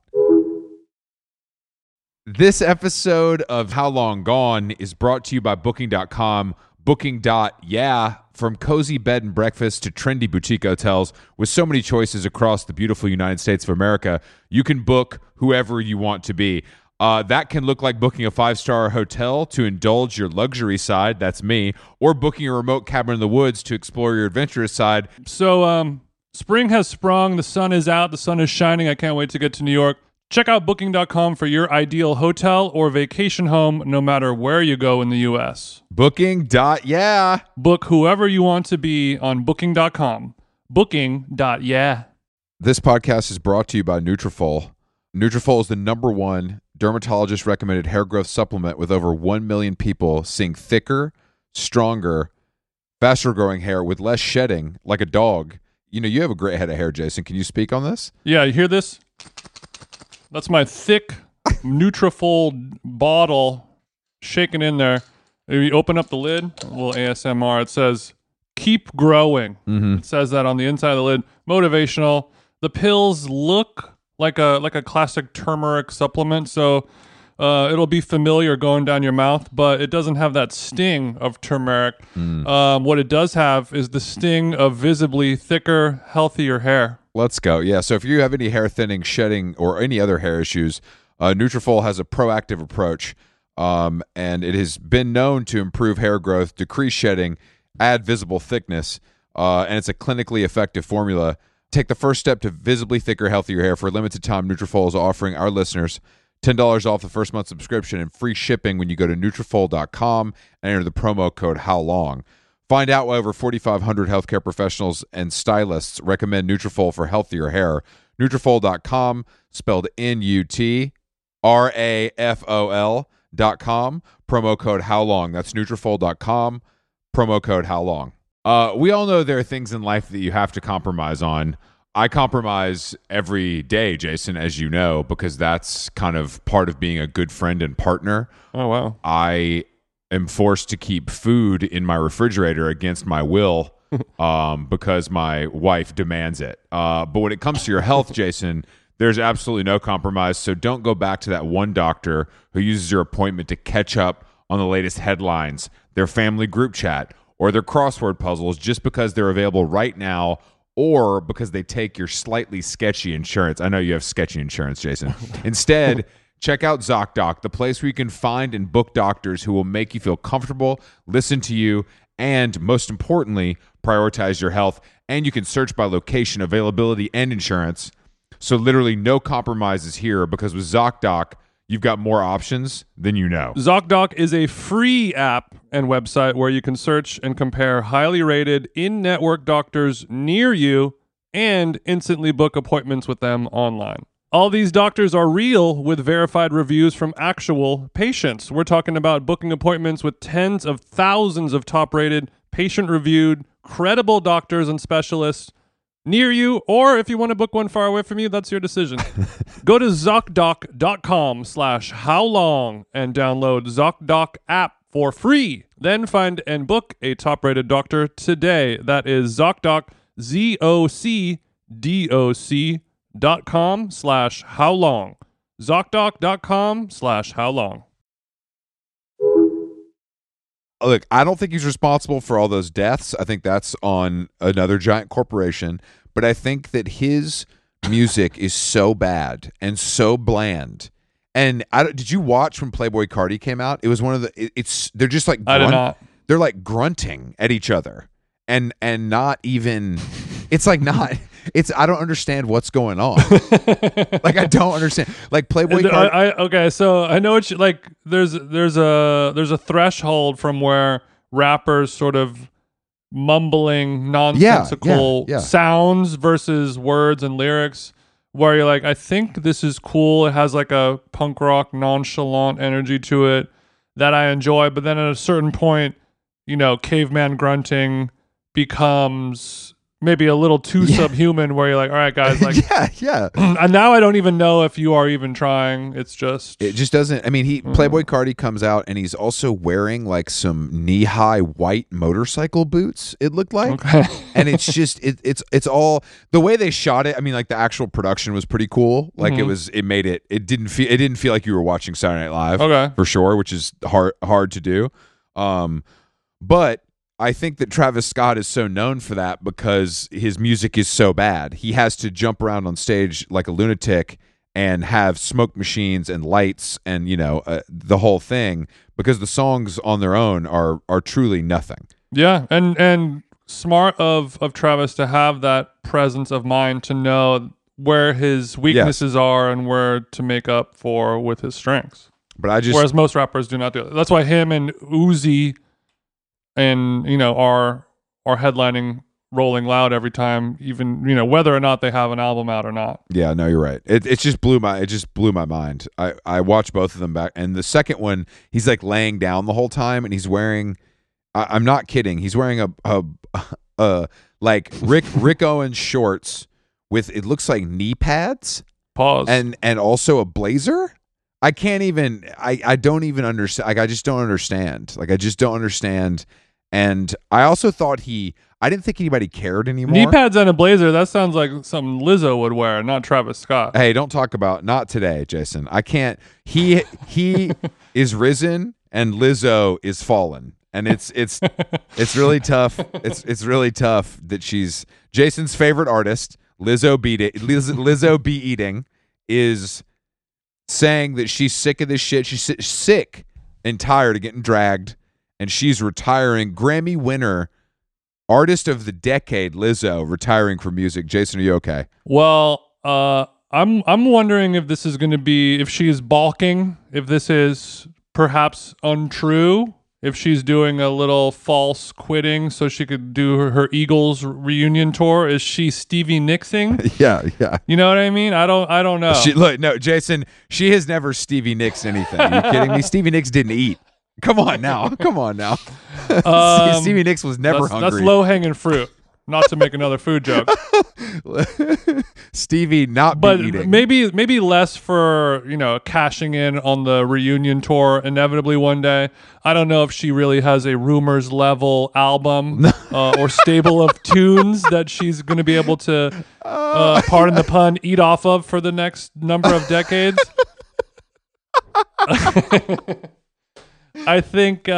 Speaker 1: This episode of How Long Gone is brought to you by Booking.com. Booking.yeah, from cozy bed and breakfast to trendy boutique hotels, with so many choices across the beautiful United States of America, you can book whoever you want to be. That can look like booking a 5-star hotel to indulge your luxury side, that's me, or booking a remote cabin in the woods to explore your adventurous side.
Speaker 2: So, spring has sprung, the sun is out, the sun is shining. I can't wait to get to New York. Check out Booking.com for your ideal hotel or vacation home, no matter where you go in the U.S.
Speaker 1: Booking.yeah.
Speaker 2: Book whoever you want to be on Booking.com. Booking.yeah.
Speaker 1: This podcast is brought to you by Nutrafol. Nutrafol is the #1 dermatologist-recommended hair growth supplement, with over 1 million people seeing thicker, stronger, faster-growing hair with less shedding, like a dog. You have a great head of hair, Jason. Can you speak on this?
Speaker 2: Yeah, you hear this? That's my thick Nutrafol bottle shaking in there. If you open up the lid, a little ASMR, it says, keep growing. It says that on the inside of the lid. Motivational. The pills look like a classic turmeric supplement, so it'll be familiar going down your mouth, but it doesn't have that sting of turmeric. What it does have is the sting of visibly thicker, healthier hair.
Speaker 1: Let's go. Yeah, so if you have any hair thinning, shedding, or any other hair issues, Nutrafol has a proactive approach, and it has been known to improve hair growth, decrease shedding, add visible thickness, and it's a clinically effective formula. Take the first step to visibly thicker, healthier hair. For a limited time, Nutrafol is offering our listeners $10 off the first month subscription and free shipping when you go to Nutrafol.com and enter the promo code HowLong. Find out why over 4,500 healthcare professionals and stylists recommend Nutrafol for healthier hair. Nutrafol.com, spelled Nutrafol.com, promo code HowLong. That's Nutrafol.com, promo code HowLong. We all know there are things in life that you have to compromise on. I compromise every day, Jason, as you know, because that's kind of part of being a good friend and partner.
Speaker 2: Oh, wow.
Speaker 1: I am forced to keep food in my refrigerator against my will because my wife demands it. But when it comes to your health, Jason, there's absolutely no compromise. So don't go back to that one doctor who uses your appointment to catch up on the latest headlines, their family group chat, or their crossword puzzles just because they're available right now, or because they take your slightly sketchy insurance. I know you have sketchy insurance, Jason. Instead, check out ZocDoc, the place where you can find and book doctors who will make you feel comfortable, listen to you, and most importantly, prioritize your health. And you can search by location, availability, and insurance. So literally no compromises here, because with ZocDoc, you've got more options than you know.
Speaker 2: ZocDoc is a free app and website where you can search and compare highly rated in-network doctors near you and instantly book appointments with them online. All these doctors are real with verified reviews from actual patients. We're talking about booking appointments with tens of thousands of top-rated, patient-reviewed, credible doctors and specialists near you, or if you want to book one far away from you, that's your decision. Go to ZocDoc.com/howlong and download ZocDoc app for free. Then find and book a top-rated doctor today. That is ZocDoc, ZocDoc.com/howlong. ZocDoc.com/howlong.
Speaker 1: Look, I don't think he's responsible for all those deaths. I think that's on another giant corporation. But I think that his music is so bad and so bland. And did you watch when Playboi Carti came out? It was one of the. They're just like
Speaker 2: I did not.
Speaker 1: They're like grunting at each other, and not even. It's like not. It's I don't understand what's going on. Like I don't understand. Like Playboi Carti.
Speaker 2: Okay, so I know it's like there's a threshold from where rappers sort of mumbling nonsensical sounds versus words and lyrics, where you're like, I think this is cool. It has like a punk rock nonchalant energy to it that I enjoy. But then at a certain point, caveman grunting becomes maybe a little too subhuman, where you're like, all right, guys, like,
Speaker 1: yeah.
Speaker 2: And now I don't even know if you are even trying. It just
Speaker 1: doesn't. I mean, Playboi Carti comes out and he's also wearing like some knee-high white motorcycle boots. It looked like, and it's just it's all the way they shot it. I mean, like the actual production was pretty cool. Like it didn't feel like you were watching Saturday Night Live, for sure, which is hard to do. But I think that Travis Scott is so known for that because his music is so bad. He has to jump around on stage like a lunatic and have smoke machines and lights and the whole thing, because the songs on their own are truly nothing.
Speaker 2: Yeah, and smart of Travis to have that presence of mind to know where his weaknesses are and where to make up for with his strengths.
Speaker 1: But
Speaker 2: whereas most rappers do not do it. That's why him and Uzi and are headlining Rolling Loud every time, even whether or not they have an album out or not.
Speaker 1: Yeah, no, you're right. It just blew my mind. I watched both of them back, and the second one, he's like laying down the whole time, and he's wearing. I'm not kidding. He's wearing a like Rick Owens shorts with, it looks like knee pads.
Speaker 2: Pause.
Speaker 1: And also a blazer. I can't even. I don't even understand. Like I just don't understand. Like I just don't understand. And I also thought I didn't think anybody cared anymore.
Speaker 2: Knee pads and a blazer, that sounds like something Lizzo would wear, not Travis Scott.
Speaker 1: Hey, don't talk about, not today, Jason. I can't. He is risen and Lizzo is fallen. And it's really tough. It's really tough that she's Jason's favorite artist, Lizzo be eating, is saying that she's sick of this shit. She's sick and tired of getting dragged, and she's retiring. Grammy winner Artist of the decade, Lizzo, retiring from music. Jason, are you okay?
Speaker 2: Well, I'm wondering if this is going to be, if she's balking, if this is perhaps untrue, if she's doing a little false quitting so she could do her Eagles reunion tour. Is she Stevie Nicks-ing?
Speaker 1: Yeah.
Speaker 2: You know what I mean? I don't know.
Speaker 1: No, Jason, she has never Stevie Nicks anything. Are you kidding me? Stevie Nicks didn't eat. Come on now. Stevie Nicks was never hungry.
Speaker 2: That's low-hanging fruit. Not to make another food joke.
Speaker 1: Stevie not
Speaker 2: but
Speaker 1: be eating.
Speaker 2: maybe less for, cashing in on the reunion tour inevitably one day. I don't know if she really has a rumors level album or stable of tunes that she's going to be able to, pardon the pun, eat off of for the next number of decades. I think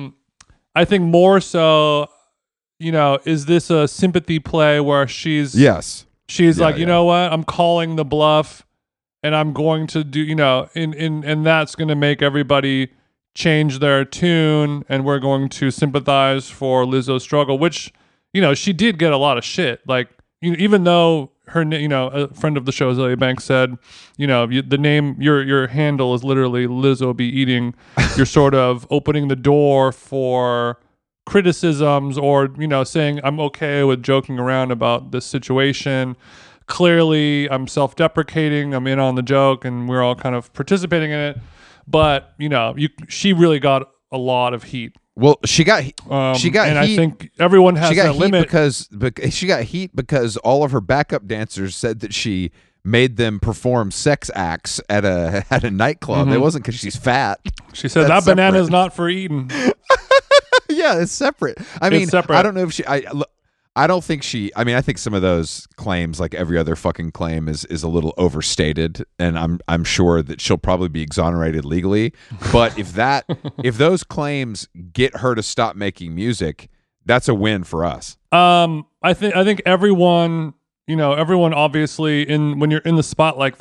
Speaker 2: more so, is this a sympathy play where she's like, you know what, I'm calling the bluff and I'm going to do, and that's going to make everybody change their tune, and we're going to sympathize for Lizzo's struggle, which, she did get a lot of shit. Like, even though her, a friend of the show, Azealia Banks, said, the name, your handle is literally Lizzo be eating. You're sort of opening the door for criticisms or, saying I'm okay with joking around about this situation. Clearly, I'm self-deprecating. I'm in on the joke, and we're all kind of participating in it. But, she really got a lot of heat.
Speaker 1: Well, she got
Speaker 2: and
Speaker 1: heat.
Speaker 2: I think everyone has that limit
Speaker 1: because she got heat because all of her backup dancers said that she made them perform sex acts at a nightclub. It wasn't because she's fat.
Speaker 2: She said that banana is not for eating.
Speaker 1: Yeah, it's separate. I mean,
Speaker 2: separate.
Speaker 1: I don't know if she. I don't think she. I mean, I think some of those claims, like every other fucking claim, is a little overstated, and I'm sure that she'll probably be exonerated legally. But if those claims get her to stop making music, that's a win for us.
Speaker 2: I think everyone, everyone obviously when you're in the spotlight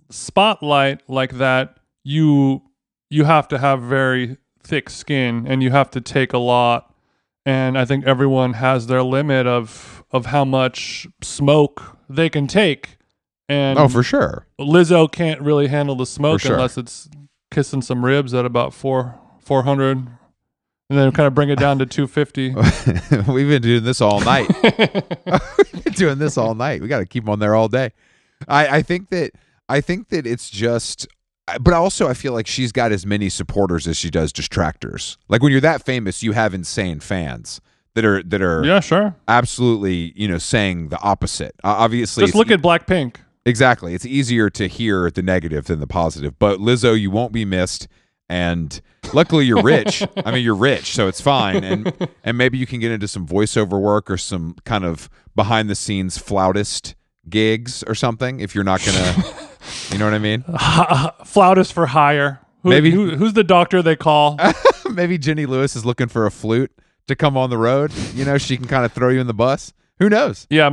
Speaker 2: like that, you have to have very thick skin and you have to take a lot. And I think everyone has their limit of how much smoke they can take. And
Speaker 1: for sure.
Speaker 2: Lizzo can't really handle the smoke
Speaker 1: unless
Speaker 2: it's kissing some ribs at about 400, and then kind of bring it down to 250.
Speaker 1: We've been doing this all night. We've been doing this all night. We got to keep them on there all day. I think that it's just. But also, I feel like she's got as many supporters as she does detractors. Like when you're that famous, you have insane fans that are
Speaker 2: yeah, sure,
Speaker 1: absolutely, saying the opposite. Obviously,
Speaker 2: just look at Blackpink.
Speaker 1: Exactly, it's easier to hear the negative than the positive. But Lizzo, you won't be missed, and luckily you're rich. I mean, you're rich, so it's fine, and maybe you can get into some voiceover work or some kind of behind the scenes flautist gigs or something if you're not gonna. You know what I mean?
Speaker 2: Flautist for hire. Who's the doctor they call?
Speaker 1: Maybe Jenny Lewis is looking for a flute to come on the road. She can kind of throw you in the bus. Who knows?
Speaker 2: Yeah,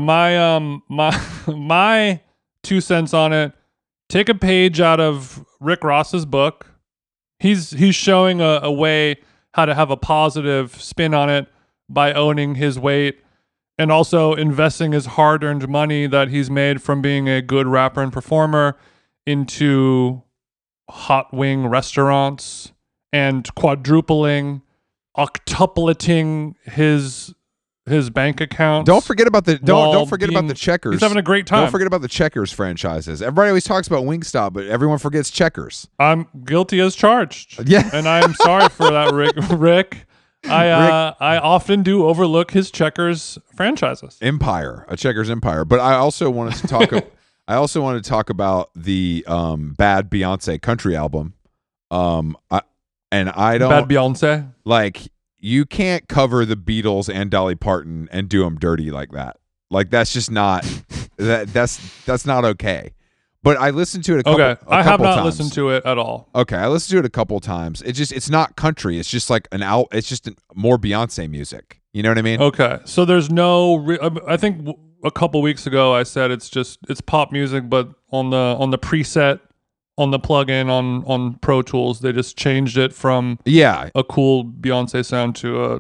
Speaker 2: my 2 cents on it. Take a page out of Rick Ross's book. He's showing a way how to have a positive spin on it by owning his weight. And also investing his hard-earned money that he's made from being a good rapper and performer into hot wing restaurants and quadrupling, octuplating his bank account.
Speaker 1: Don't forget about the about the Checkers.
Speaker 2: He's having a great time.
Speaker 1: Don't forget about the Checkers franchises. Everybody always talks about Wingstop, but everyone forgets Checkers.
Speaker 2: I'm guilty as charged.
Speaker 1: Yeah,
Speaker 2: and I am sorry for that, Rick. I often do overlook his Checkers franchises.
Speaker 1: A Checkers empire. But I also wanted to talk. About the bad Beyonce country album. I don't
Speaker 2: bad Beyonce.
Speaker 1: Like you can't cover the Beatles and Dolly Parton and do them dirty like that. Like that's just not that's not okay. But I listened to it a couple times.
Speaker 2: I have not listened to it at all.
Speaker 1: Okay, I listened to it a couple times. It's not country. It's just like it's just more Beyonce music. You know what I mean?
Speaker 2: Okay, so there's no. I think a couple weeks ago I said it's pop music, but on the preset, on the plugin on Pro Tools, they just changed it from a cool Beyonce sound to a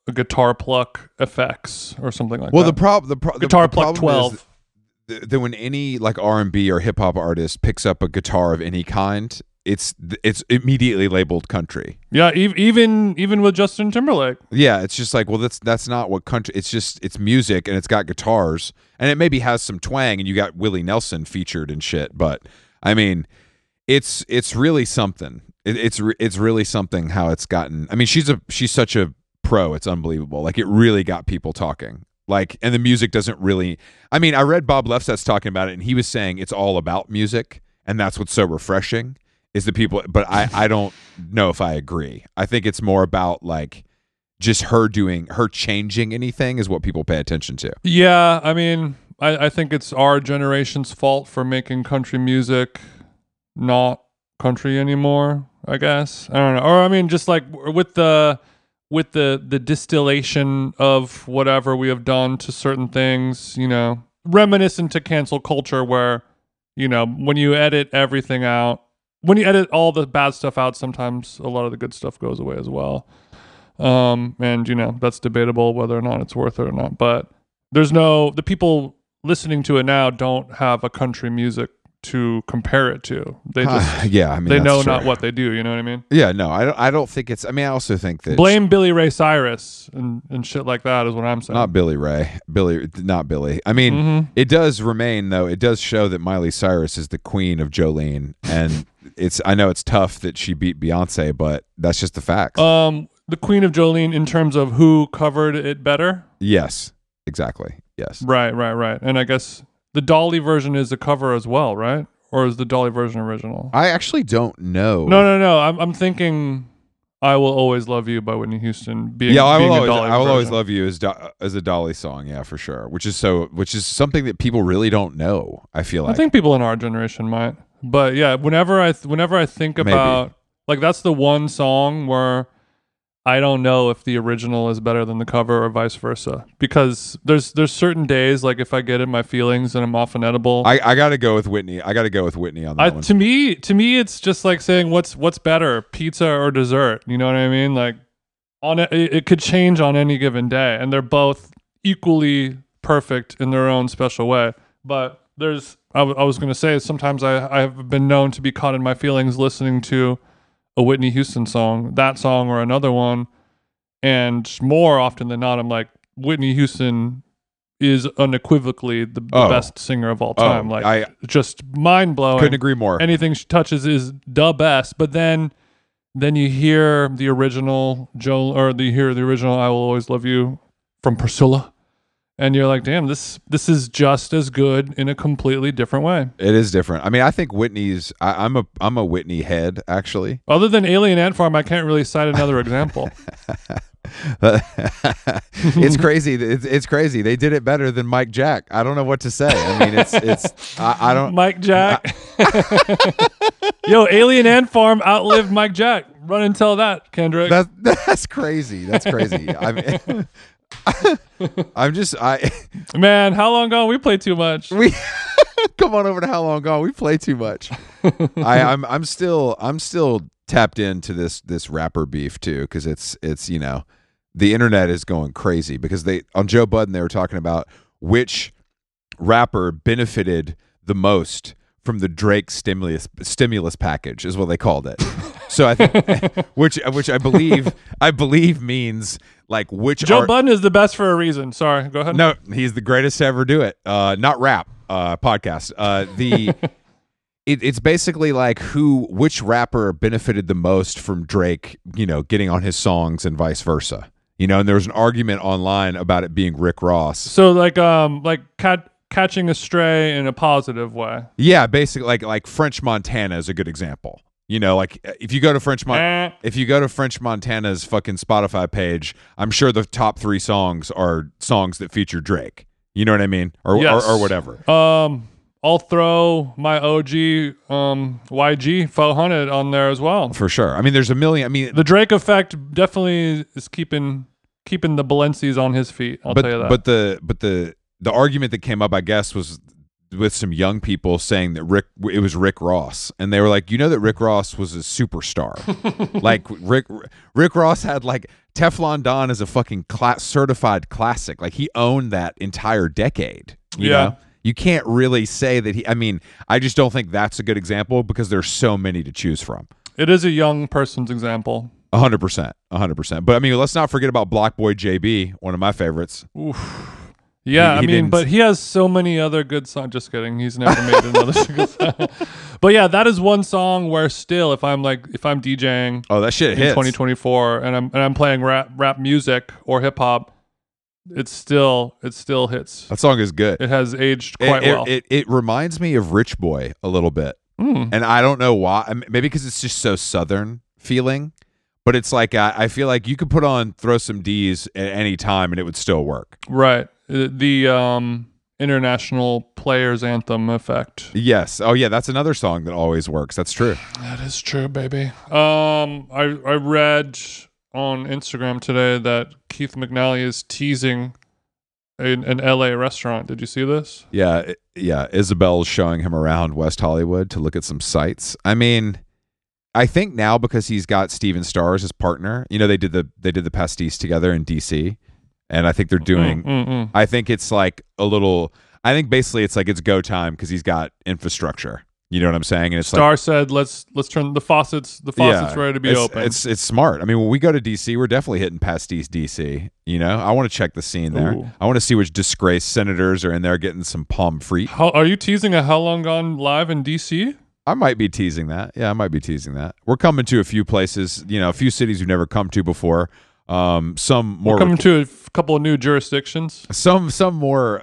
Speaker 2: a guitar pluck effects or something like
Speaker 1: Well,
Speaker 2: that.
Speaker 1: the
Speaker 2: Guitar
Speaker 1: the
Speaker 2: pluck
Speaker 1: problem
Speaker 2: 12.
Speaker 1: is that when any like R&B or hip hop artist picks up a guitar of any kind, it's immediately labeled country.
Speaker 2: Yeah, even with Justin Timberlake.
Speaker 1: Yeah, it's just like, well, that's not what country. It's music and it's got guitars and it maybe has some twang and you got Willie Nelson featured and shit. But I mean, it's really something. It's really something how it's gotten. I mean, she's such a pro. It's unbelievable. Like it really got people talking. Like, and the music doesn't really. I mean, I read Bob Lefsetz talking about it, and he was saying it's all about music, and that's what's so refreshing is the people. But I don't know if I agree. I think it's more about like just her changing anything is what people pay attention to.
Speaker 2: Yeah, I mean, I think it's our generation's fault for making country music not country anymore, I guess. I don't know. Or I mean, just like with the distillation of whatever we have done to certain things, you know, reminiscent to cancel culture where, you know, when you edit everything out, when you edit all the bad stuff out, sometimes a lot of the good stuff goes away as well. And, you know, that's debatable whether or not it's worth it or not. But the people listening to it now don't have a country music to compare it to. They just
Speaker 1: yeah, I mean,
Speaker 2: they know
Speaker 1: true.
Speaker 2: not what they do, you know what I mean?
Speaker 1: Yeah, no, I don't think it's. I mean, I also think that
Speaker 2: Blame Billy Ray Cyrus and shit like that is what I'm saying.
Speaker 1: not Billy Ray, not Billy. I mean, It does remain though. It does show that Miley Cyrus is the queen of Jolene, and I know it's tough that she beat Beyonce, but that's just the facts.
Speaker 2: The queen of Jolene in terms of who covered it better.
Speaker 1: Yes, exactly. Yes.
Speaker 2: Right. And I guess the Dolly version is a cover as well, right? Or is the Dolly version original?
Speaker 1: I actually don't know.
Speaker 2: No. I'm thinking "I Will Always Love You" by Whitney Houston. Being
Speaker 1: I will
Speaker 2: version.
Speaker 1: always love you as a Dolly song. Yeah, for sure. Which is something that people really don't know. I feel like.
Speaker 2: I think people in our generation might, but yeah. Whenever I think about like that's the one song where I don't know if the original is better than the cover or vice versa, because there's certain days, like if I get in my feelings and I'm off an edible,
Speaker 1: I got to go with Whitney. I got to go with Whitney on that one.
Speaker 2: To me, it's just like saying what's better, pizza or dessert. You know what I mean? Like it could change on any given day, and they're both equally perfect in their own special way. But I was going to say sometimes I have been known to be caught in my feelings listening to a Whitney Houston song, that song or another one, and more often than not, I'm like, Whitney Houston is unequivocally the best singer of all time. Just mind blowing.
Speaker 1: Couldn't agree more.
Speaker 2: Anything she touches is the best. But then you hear the original you hear the original "I Will Always Love You" from Priscilla. And you're like, damn, this is just as good in a completely different way.
Speaker 1: It is different. I mean, I think Whitney's. I'm a Whitney head, actually.
Speaker 2: Other than Alien Ant Farm, I can't really cite another example.
Speaker 1: It's crazy. It's crazy. They did it better than Mike Jack. I don't know what to say. I mean, I don't.
Speaker 2: Mike Jack. Yo, Alien Ant Farm outlived Mike Jack. Run and tell that, Kendrick.
Speaker 1: That's crazy. That's crazy. I mean.
Speaker 2: Man, How Long Gone? We play too much.
Speaker 1: We come on over to How Long Gone. We play too much. I'm still tapped into this rapper beef too, because it's you know, the internet is going crazy because on Joe Budden they were talking about which rapper benefited the most from the Drake stimulus package is what they called it. So I think which I believe means like which
Speaker 2: Joe Budden is the best for a reason. Sorry, go ahead.
Speaker 1: No, he's the greatest to ever do it. Not rap podcast. It's basically like which rapper benefited the most from Drake, you know, getting on his songs and vice versa. You know, and there was an argument online about it being Rick Ross.
Speaker 2: So like catching a stray in a positive way.
Speaker 1: Yeah, basically like French Montana is a good example. You know, like if you go to French Montana's fucking Spotify page, I'm sure the top 3 songs are songs that feature Drake. You know what I mean? Or whatever.
Speaker 2: I'll throw my OG YG 400 on there as well.
Speaker 1: For sure. I mean, there's a million. I mean,
Speaker 2: the Drake effect definitely is keeping the Balenci's on his feet. I'll tell you that.
Speaker 1: But the argument that came up, I guess, was with some young people saying that it was Rick Ross, and they were like, you know that Rick Ross was a superstar. Like Rick Ross had like Teflon Don is a fucking certified classic. Like, he owned that entire decade. You know? You can't really say that I mean, I just don't think that's a good example because there's so many to choose from.
Speaker 2: It is a young person's example.
Speaker 1: 100%. 100%. But I mean, let's not forget about Block Boy JB, one of my favorites.
Speaker 2: Oof. Yeah, but he has so many other good songs. Just kidding. He's never made another single song. But yeah, that is one song where still, if I'm DJing,
Speaker 1: that shit hits.
Speaker 2: 2024, and I'm playing rap music or hip hop, it still hits.
Speaker 1: That song is good.
Speaker 2: It has aged quite well.
Speaker 1: It reminds me of Rich Boy a little bit, and I don't know why. Maybe because it's just so Southern feeling. But it's like I feel like you could put on Throw Some D's at any time and it would still work.
Speaker 2: Right. The International Players Anthem effect.
Speaker 1: Yes. Oh, yeah. That's another song that always works. That's true.
Speaker 2: That is true, baby. I read on Instagram today that Keith McNally is teasing an LA restaurant. Did you see this?
Speaker 1: Yeah. Yeah. Isabel's showing him around West Hollywood to look at some sites. I mean, I think now because he's got Steven Starr as his partner, you know, they did the pastis together in DC, and I think they're doing. I think it's like a little. I think basically it's like it's go time because he's got infrastructure. You know what I'm saying? And it's
Speaker 2: Starr said, "Let's turn the faucets. The faucet's ready to be open."
Speaker 1: It's smart. I mean, when we go to DC, we're definitely hitting pastis DC. You know, I want to check the scene there.
Speaker 2: Ooh.
Speaker 1: I want to see which disgraced senators are in there getting some pommes frites.
Speaker 2: Are you teasing a How Long Gone live in DC?
Speaker 1: I might be teasing that. Yeah, I might be teasing that. We're coming to a few places, you know, a few cities we've never come to before. Some more.
Speaker 2: We're coming to a couple of new jurisdictions.
Speaker 1: Some more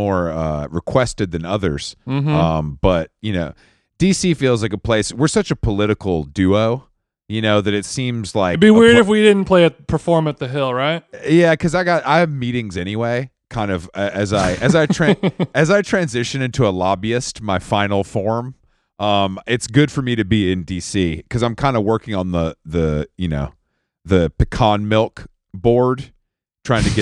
Speaker 1: requested than others. But you know, DC feels like a place. We're such a political duo, you know, that it seems like
Speaker 2: it'd be weird if we didn't perform at the Hill, right?
Speaker 1: Yeah, because I have meetings anyway. Kind of as I transition into a lobbyist, my final form. It's good for me to be in DC because I'm kind of working on the pecan milk board, trying to get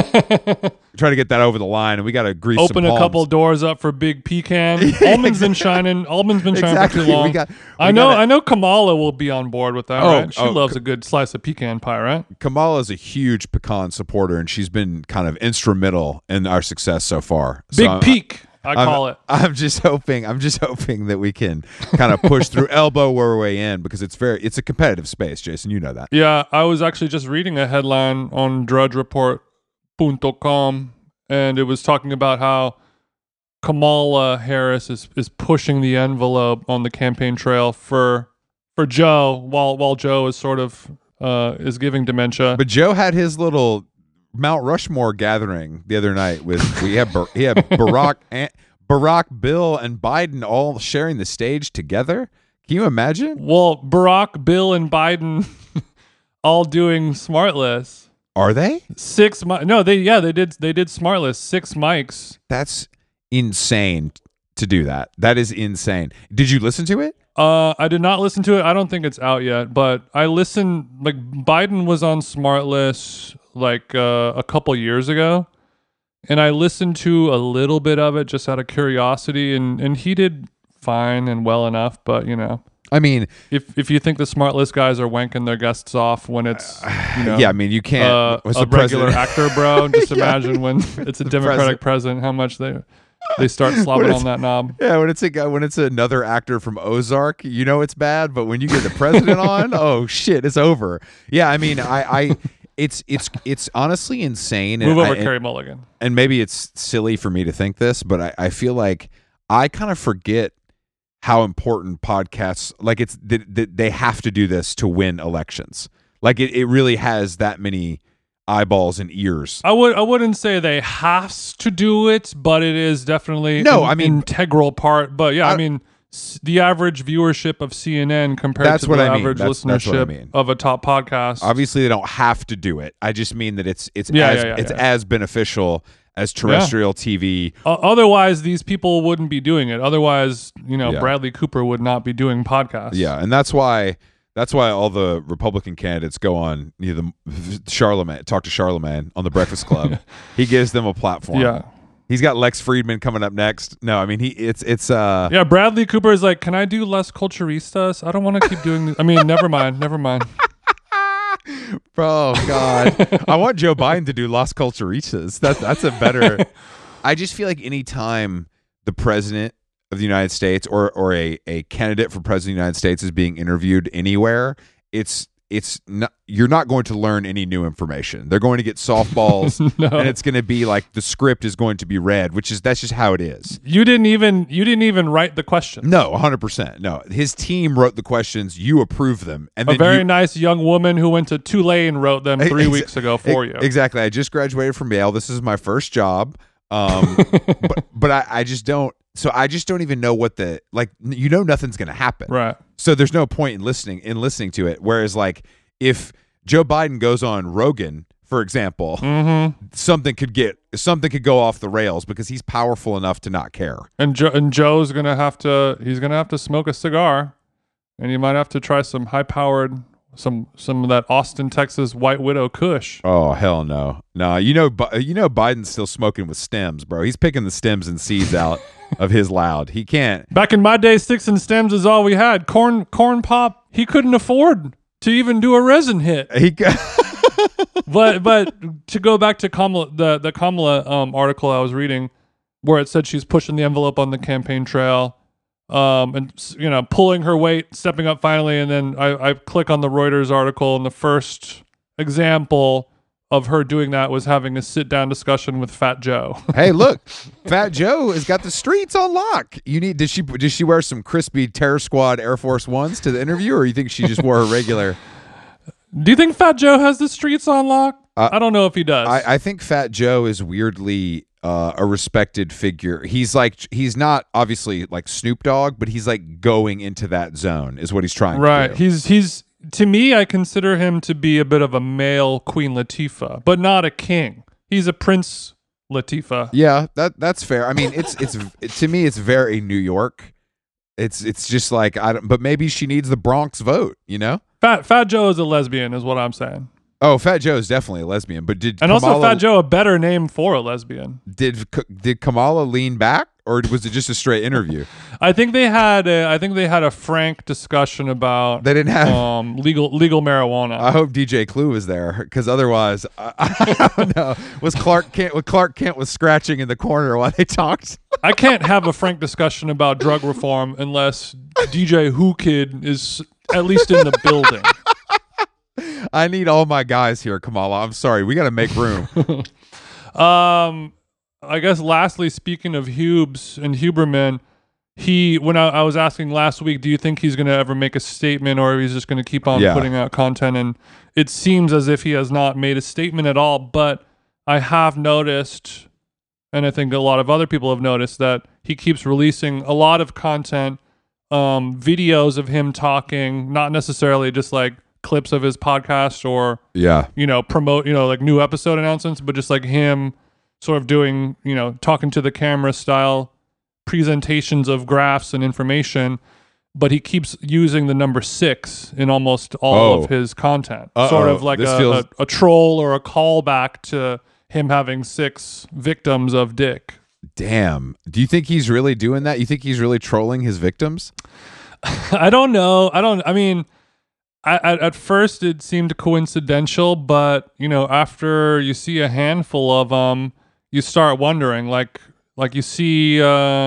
Speaker 1: that over the line, and we got to grease.
Speaker 2: Open
Speaker 1: some
Speaker 2: a couple doors up for Big Pecan. Almond's been shining. Almond's been shining
Speaker 1: Exactly.
Speaker 2: for too long. I know Kamala will be on board with that. Right? She loves a good slice of pecan pie, right?
Speaker 1: Kamala is a huge pecan supporter, and she's been kind of instrumental in our success so far.
Speaker 2: Big Peak. I call it.
Speaker 1: I'm just hoping that we can kind of push through, elbow our way in, because it's a competitive space, Jason. You know that.
Speaker 2: Yeah, I was actually just reading a headline on drudgereport.com, and it was talking about how Kamala Harris is pushing the envelope on the campaign trail for Joe, while Joe is sort of is giving dementia.
Speaker 1: But Joe had his little Mount Rushmore gathering the other night he had Barack, Bill, and Biden all sharing the stage together. Can you imagine?
Speaker 2: Well, Barack, Bill, and Biden all doing Smartless.
Speaker 1: Are they?
Speaker 2: 6 mics? No, they did Smartless. 6 mics.
Speaker 1: That's insane to do that. That is insane. Did you listen to it?
Speaker 2: I did not listen to it. I don't think it's out yet, but I listened. Like, Biden was on Smartless like a couple years ago, and I listened to a little bit of it just out of curiosity, and he did fine and well enough. But you know,
Speaker 1: I mean,
Speaker 2: if you think the Smartless guys are wanking their guests off when it's
Speaker 1: yeah, I mean, you can't
Speaker 2: a regular actor, bro. Just imagine when it's a Democratic president, how much they start slobbing on that knob.
Speaker 1: Yeah, when it's another actor from Ozark, you know it's bad. But when you get the president on, oh shit, it's over. Yeah, I mean, It's honestly insane.
Speaker 2: Move over, Carey Mulligan.
Speaker 1: And maybe it's silly for me to think this, but I feel like I kind of forget how important podcasts, like they have to do this to win elections. Like it really has that many eyeballs and ears.
Speaker 2: I wouldn't say they have to do it, but it is definitely an integral part. But yeah, I mean, the average viewership of CNN compared to the average listenership of a top podcast.
Speaker 1: Obviously, they don't have to do it. I just mean that it's as beneficial as terrestrial TV.
Speaker 2: Otherwise, these people wouldn't be doing it. Otherwise, Bradley Cooper would not be doing podcasts.
Speaker 1: Yeah, and that's why all the Republican candidates go on talk to Charlemagne on the Breakfast Club. He gives them a platform.
Speaker 2: Yeah.
Speaker 1: He's got Lex Friedman coming up next. No, I mean
Speaker 2: yeah, Bradley Cooper is like, can I do less culturistas? I don't want to keep doing this. I mean, never mind.
Speaker 1: Bro, God. I want Joe Biden to do Las Culturistas. That's a better. I just feel like any time the president of the United States or a candidate for president of the United States is being interviewed anywhere, it's not, you're not going to learn any new information. They're going to get softballs
Speaker 2: No.
Speaker 1: and it's going to be like the script is going to be read, that's just how it is.
Speaker 2: You didn't even write the question.
Speaker 1: No, 100%. No, his team wrote the questions. You approve them, and
Speaker 2: A
Speaker 1: then
Speaker 2: very nice young woman who went to Tulane wrote them 3 weeks ago for you.
Speaker 1: Exactly. I just graduated from Yale. This is my first job. But I just don't. So I just don't even know what nothing's going to happen.
Speaker 2: Right.
Speaker 1: So there's no point in listening to it. Whereas like if Joe Biden goes on Rogan, for example, something could go off the rails because he's powerful enough to not care.
Speaker 2: And Joe's gonna have to smoke a cigar, and you might have to try some high-powered some of that Austin, Texas White Widow Kush.
Speaker 1: Oh hell no, no! Biden's still smoking with stems, bro. He's picking the stems and seeds out of his loud. He can't.
Speaker 2: Back in my day, sticks and stems is all we had. Corn pop. He couldn't afford to even do a resin hit. But to go back to Kamala, the Kamala article I was reading, where it said she's pushing the envelope on the campaign trail, and pulling her weight, stepping up finally, and then I click on the Reuters article, and the first example of her doing that was having a sit-down discussion with Fat Joe.
Speaker 1: Hey, look, Fat Joe has got the streets on lock. Did she wear some crispy Terror Squad Air Force Ones to the interview, or you think she just wore her regular?
Speaker 2: Do you think Fat Joe has the streets on lock? I don't know if he does.
Speaker 1: I think Fat Joe is weirdly a respected figure. He's not obviously like Snoop Dogg, but he's like going into that zone is what he's trying to do.
Speaker 2: He's to me, I consider him to be a bit of a male Queen Latifah, but not a king. He's a Prince Latifah.
Speaker 1: Yeah, that's fair. I mean, it's to me, it's very New York. It's just like but maybe she needs the Bronx vote, you know?
Speaker 2: Fat Joe is a lesbian, is what I'm saying.
Speaker 1: Oh, Fat Joe is definitely a lesbian, but
Speaker 2: also Fat Joe a better name for a lesbian?
Speaker 1: Did Kamala lean back, or was it just a straight interview?
Speaker 2: I think they had a frank discussion about
Speaker 1: they didn't have
Speaker 2: legal marijuana.
Speaker 1: I hope DJ Clue was there, because otherwise, I don't know. Clark Kent was scratching in the corner while they talked.
Speaker 2: I can't have a frank discussion about drug reform unless DJ Who Kid is at least in the building.
Speaker 1: I need all my guys here, Kamala. I'm sorry. We got to make room.
Speaker 2: I guess lastly, speaking of Hubes and Huberman, when I was asking last week, do you think he's going to ever make a statement, or he's just going to keep on putting out content? And it seems as if he has not made a statement at all, but I have noticed, and I think a lot of other people have noticed, that he keeps releasing a lot of content, videos of him talking, not necessarily just like clips of his podcast or promote like new episode announcements, but just like him sort of doing talking to the camera style presentations of graphs and information, but he keeps using the number 6 in almost all of his content. Sort of like a troll or a callback to him having 6 victims of dick.
Speaker 1: Damn. Do you think he's really doing that? You think he's really trolling his victims?
Speaker 2: I don't know. I mean, at first it seemed coincidental, but after you see a handful of them, you start wondering. Like you see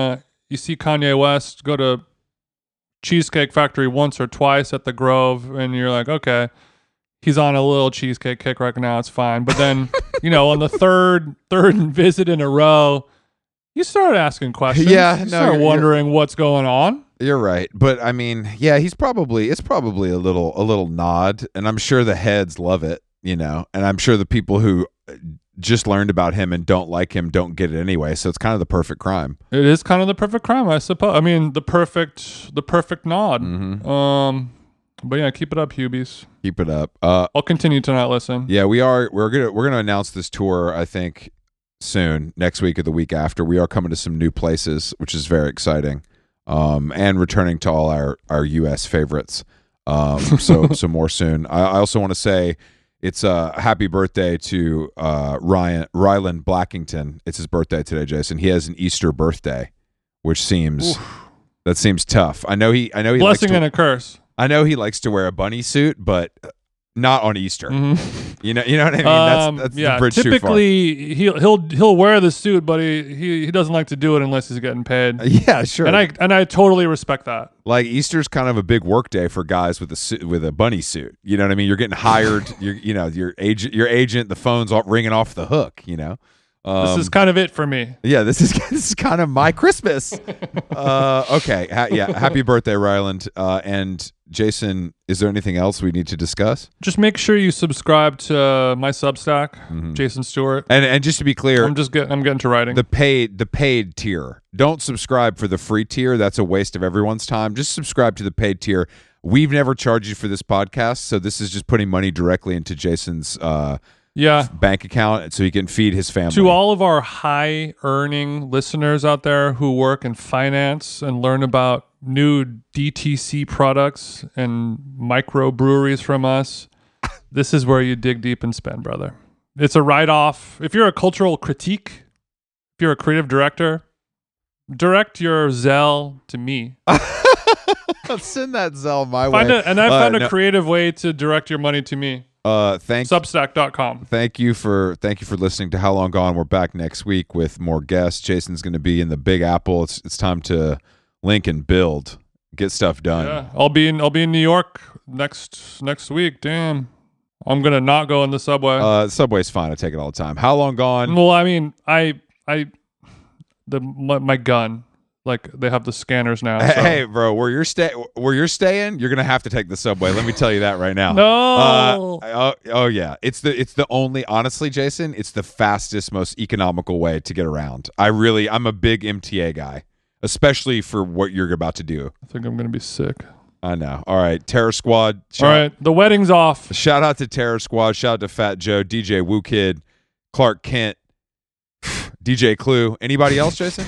Speaker 2: Kanye West go to Cheesecake Factory once or twice at the Grove, and you're like, okay, he's on a little cheesecake kick right now. It's fine. But then on the third visit in a row, you start asking questions.
Speaker 1: Yeah,
Speaker 2: you start wondering what's going on.
Speaker 1: You're right, but I mean, yeah, it's probably a little nod, and I'm sure the heads love it, and I'm sure the people who just learned about him and don't like him don't get it anyway. So it's kind of the perfect crime. It
Speaker 2: is kind of the perfect crime, I suppose. I mean, the perfect nod.
Speaker 1: Mm-hmm.
Speaker 2: But yeah, keep it up, Hubies.
Speaker 1: Keep it up.
Speaker 2: I'll continue to not listen.
Speaker 1: Yeah, we are. We're gonna announce this tour, I think, soon, next week or the week after. We are coming to some new places, which is very exciting. And returning to all our U.S. favorites. So more soon. I also want to say it's a happy birthday to Ryland Blackington. It's his birthday today, Jason. He has an Easter birthday, which seems tough. I know he
Speaker 2: blessing and a curse.
Speaker 1: I know he likes to wear a bunny suit, but not on Easter. You know what I mean? That's
Speaker 2: yeah.
Speaker 1: the bridge too far.
Speaker 2: Typically, he'll wear the suit, but he doesn't like to do it unless he's getting paid.
Speaker 1: Yeah, sure.
Speaker 2: And I totally respect that.
Speaker 1: Like Easter's kind of a big work day for guys with a suit, with a bunny suit. You know what I mean? You're getting hired. Your agent. The phone's all ringing off the hook. You know.
Speaker 2: This is kind of it for me.
Speaker 1: Yeah, this is kind of my Christmas. Okay. Happy birthday, Ryland. And Jason, is there anything else we need to discuss?
Speaker 2: Just make sure you subscribe to my Substack, Jason Stewart.
Speaker 1: And just to be clear,
Speaker 2: I'm getting to writing.
Speaker 1: The paid tier. Don't subscribe for the free tier. That's a waste of everyone's time. Just subscribe to the paid tier. We've never charged you for this podcast, so this is just putting money directly into Jason's bank account so he can feed his family.
Speaker 2: To all of our high earning listeners out there who work in finance and learn about new DTC products and microbreweries from us, this is where you dig deep and spend, brother. It's a write-off. If you're a cultural critique, if you're a creative director, direct your Zelle to me.
Speaker 1: Send that Zelle my way.
Speaker 2: I found a creative way to direct your money to me. Substack.com.
Speaker 1: Thank you for listening to How Long Gone. We're back next week with more guests. Jason's going to be in the Big Apple. It's time to link and build, get stuff done.
Speaker 2: Yeah, I'll be in New York next week. Damn, I'm gonna not go in the subway.
Speaker 1: Subway's fine. I take it all the time. How Long Gone?
Speaker 2: Well, I mean, my gun. Like they have the scanners now. So.
Speaker 1: Hey, bro, where you're staying, you're gonna have to take the subway. Let me tell you that right now.
Speaker 2: No.
Speaker 1: Oh yeah, it's the only. Honestly, Jason, it's the fastest, most economical way to get around. I'm a big MTA guy, especially for what you're about to do.
Speaker 2: I think I'm gonna be sick.
Speaker 1: I know. All right, Terror Squad.
Speaker 2: All right, the wedding's off.
Speaker 1: Shout out to Terror Squad. Shout out to Fat Joe, DJ Woo Kid, Clark Kent, DJ Clue. Anybody else, Jason?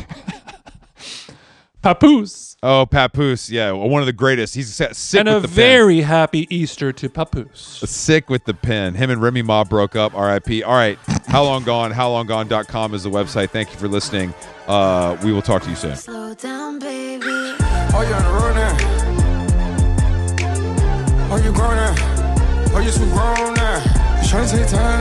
Speaker 2: Papoose.
Speaker 1: Oh, Papoose. Yeah, one of the greatest. He's sick
Speaker 2: and
Speaker 1: with
Speaker 2: a
Speaker 1: the pen.
Speaker 2: very happy Easter to Papoose.
Speaker 1: Sick with the pen. Him and Remy Ma broke up. R.I.P. All right. How Long Gone? HowLongGone.com is the website. Thank you for listening. We will talk to you soon.
Speaker 3: Slow down, baby. Oh, you're on the road now. Oh, you grown now. Oh, you too grown now. You trying to take time.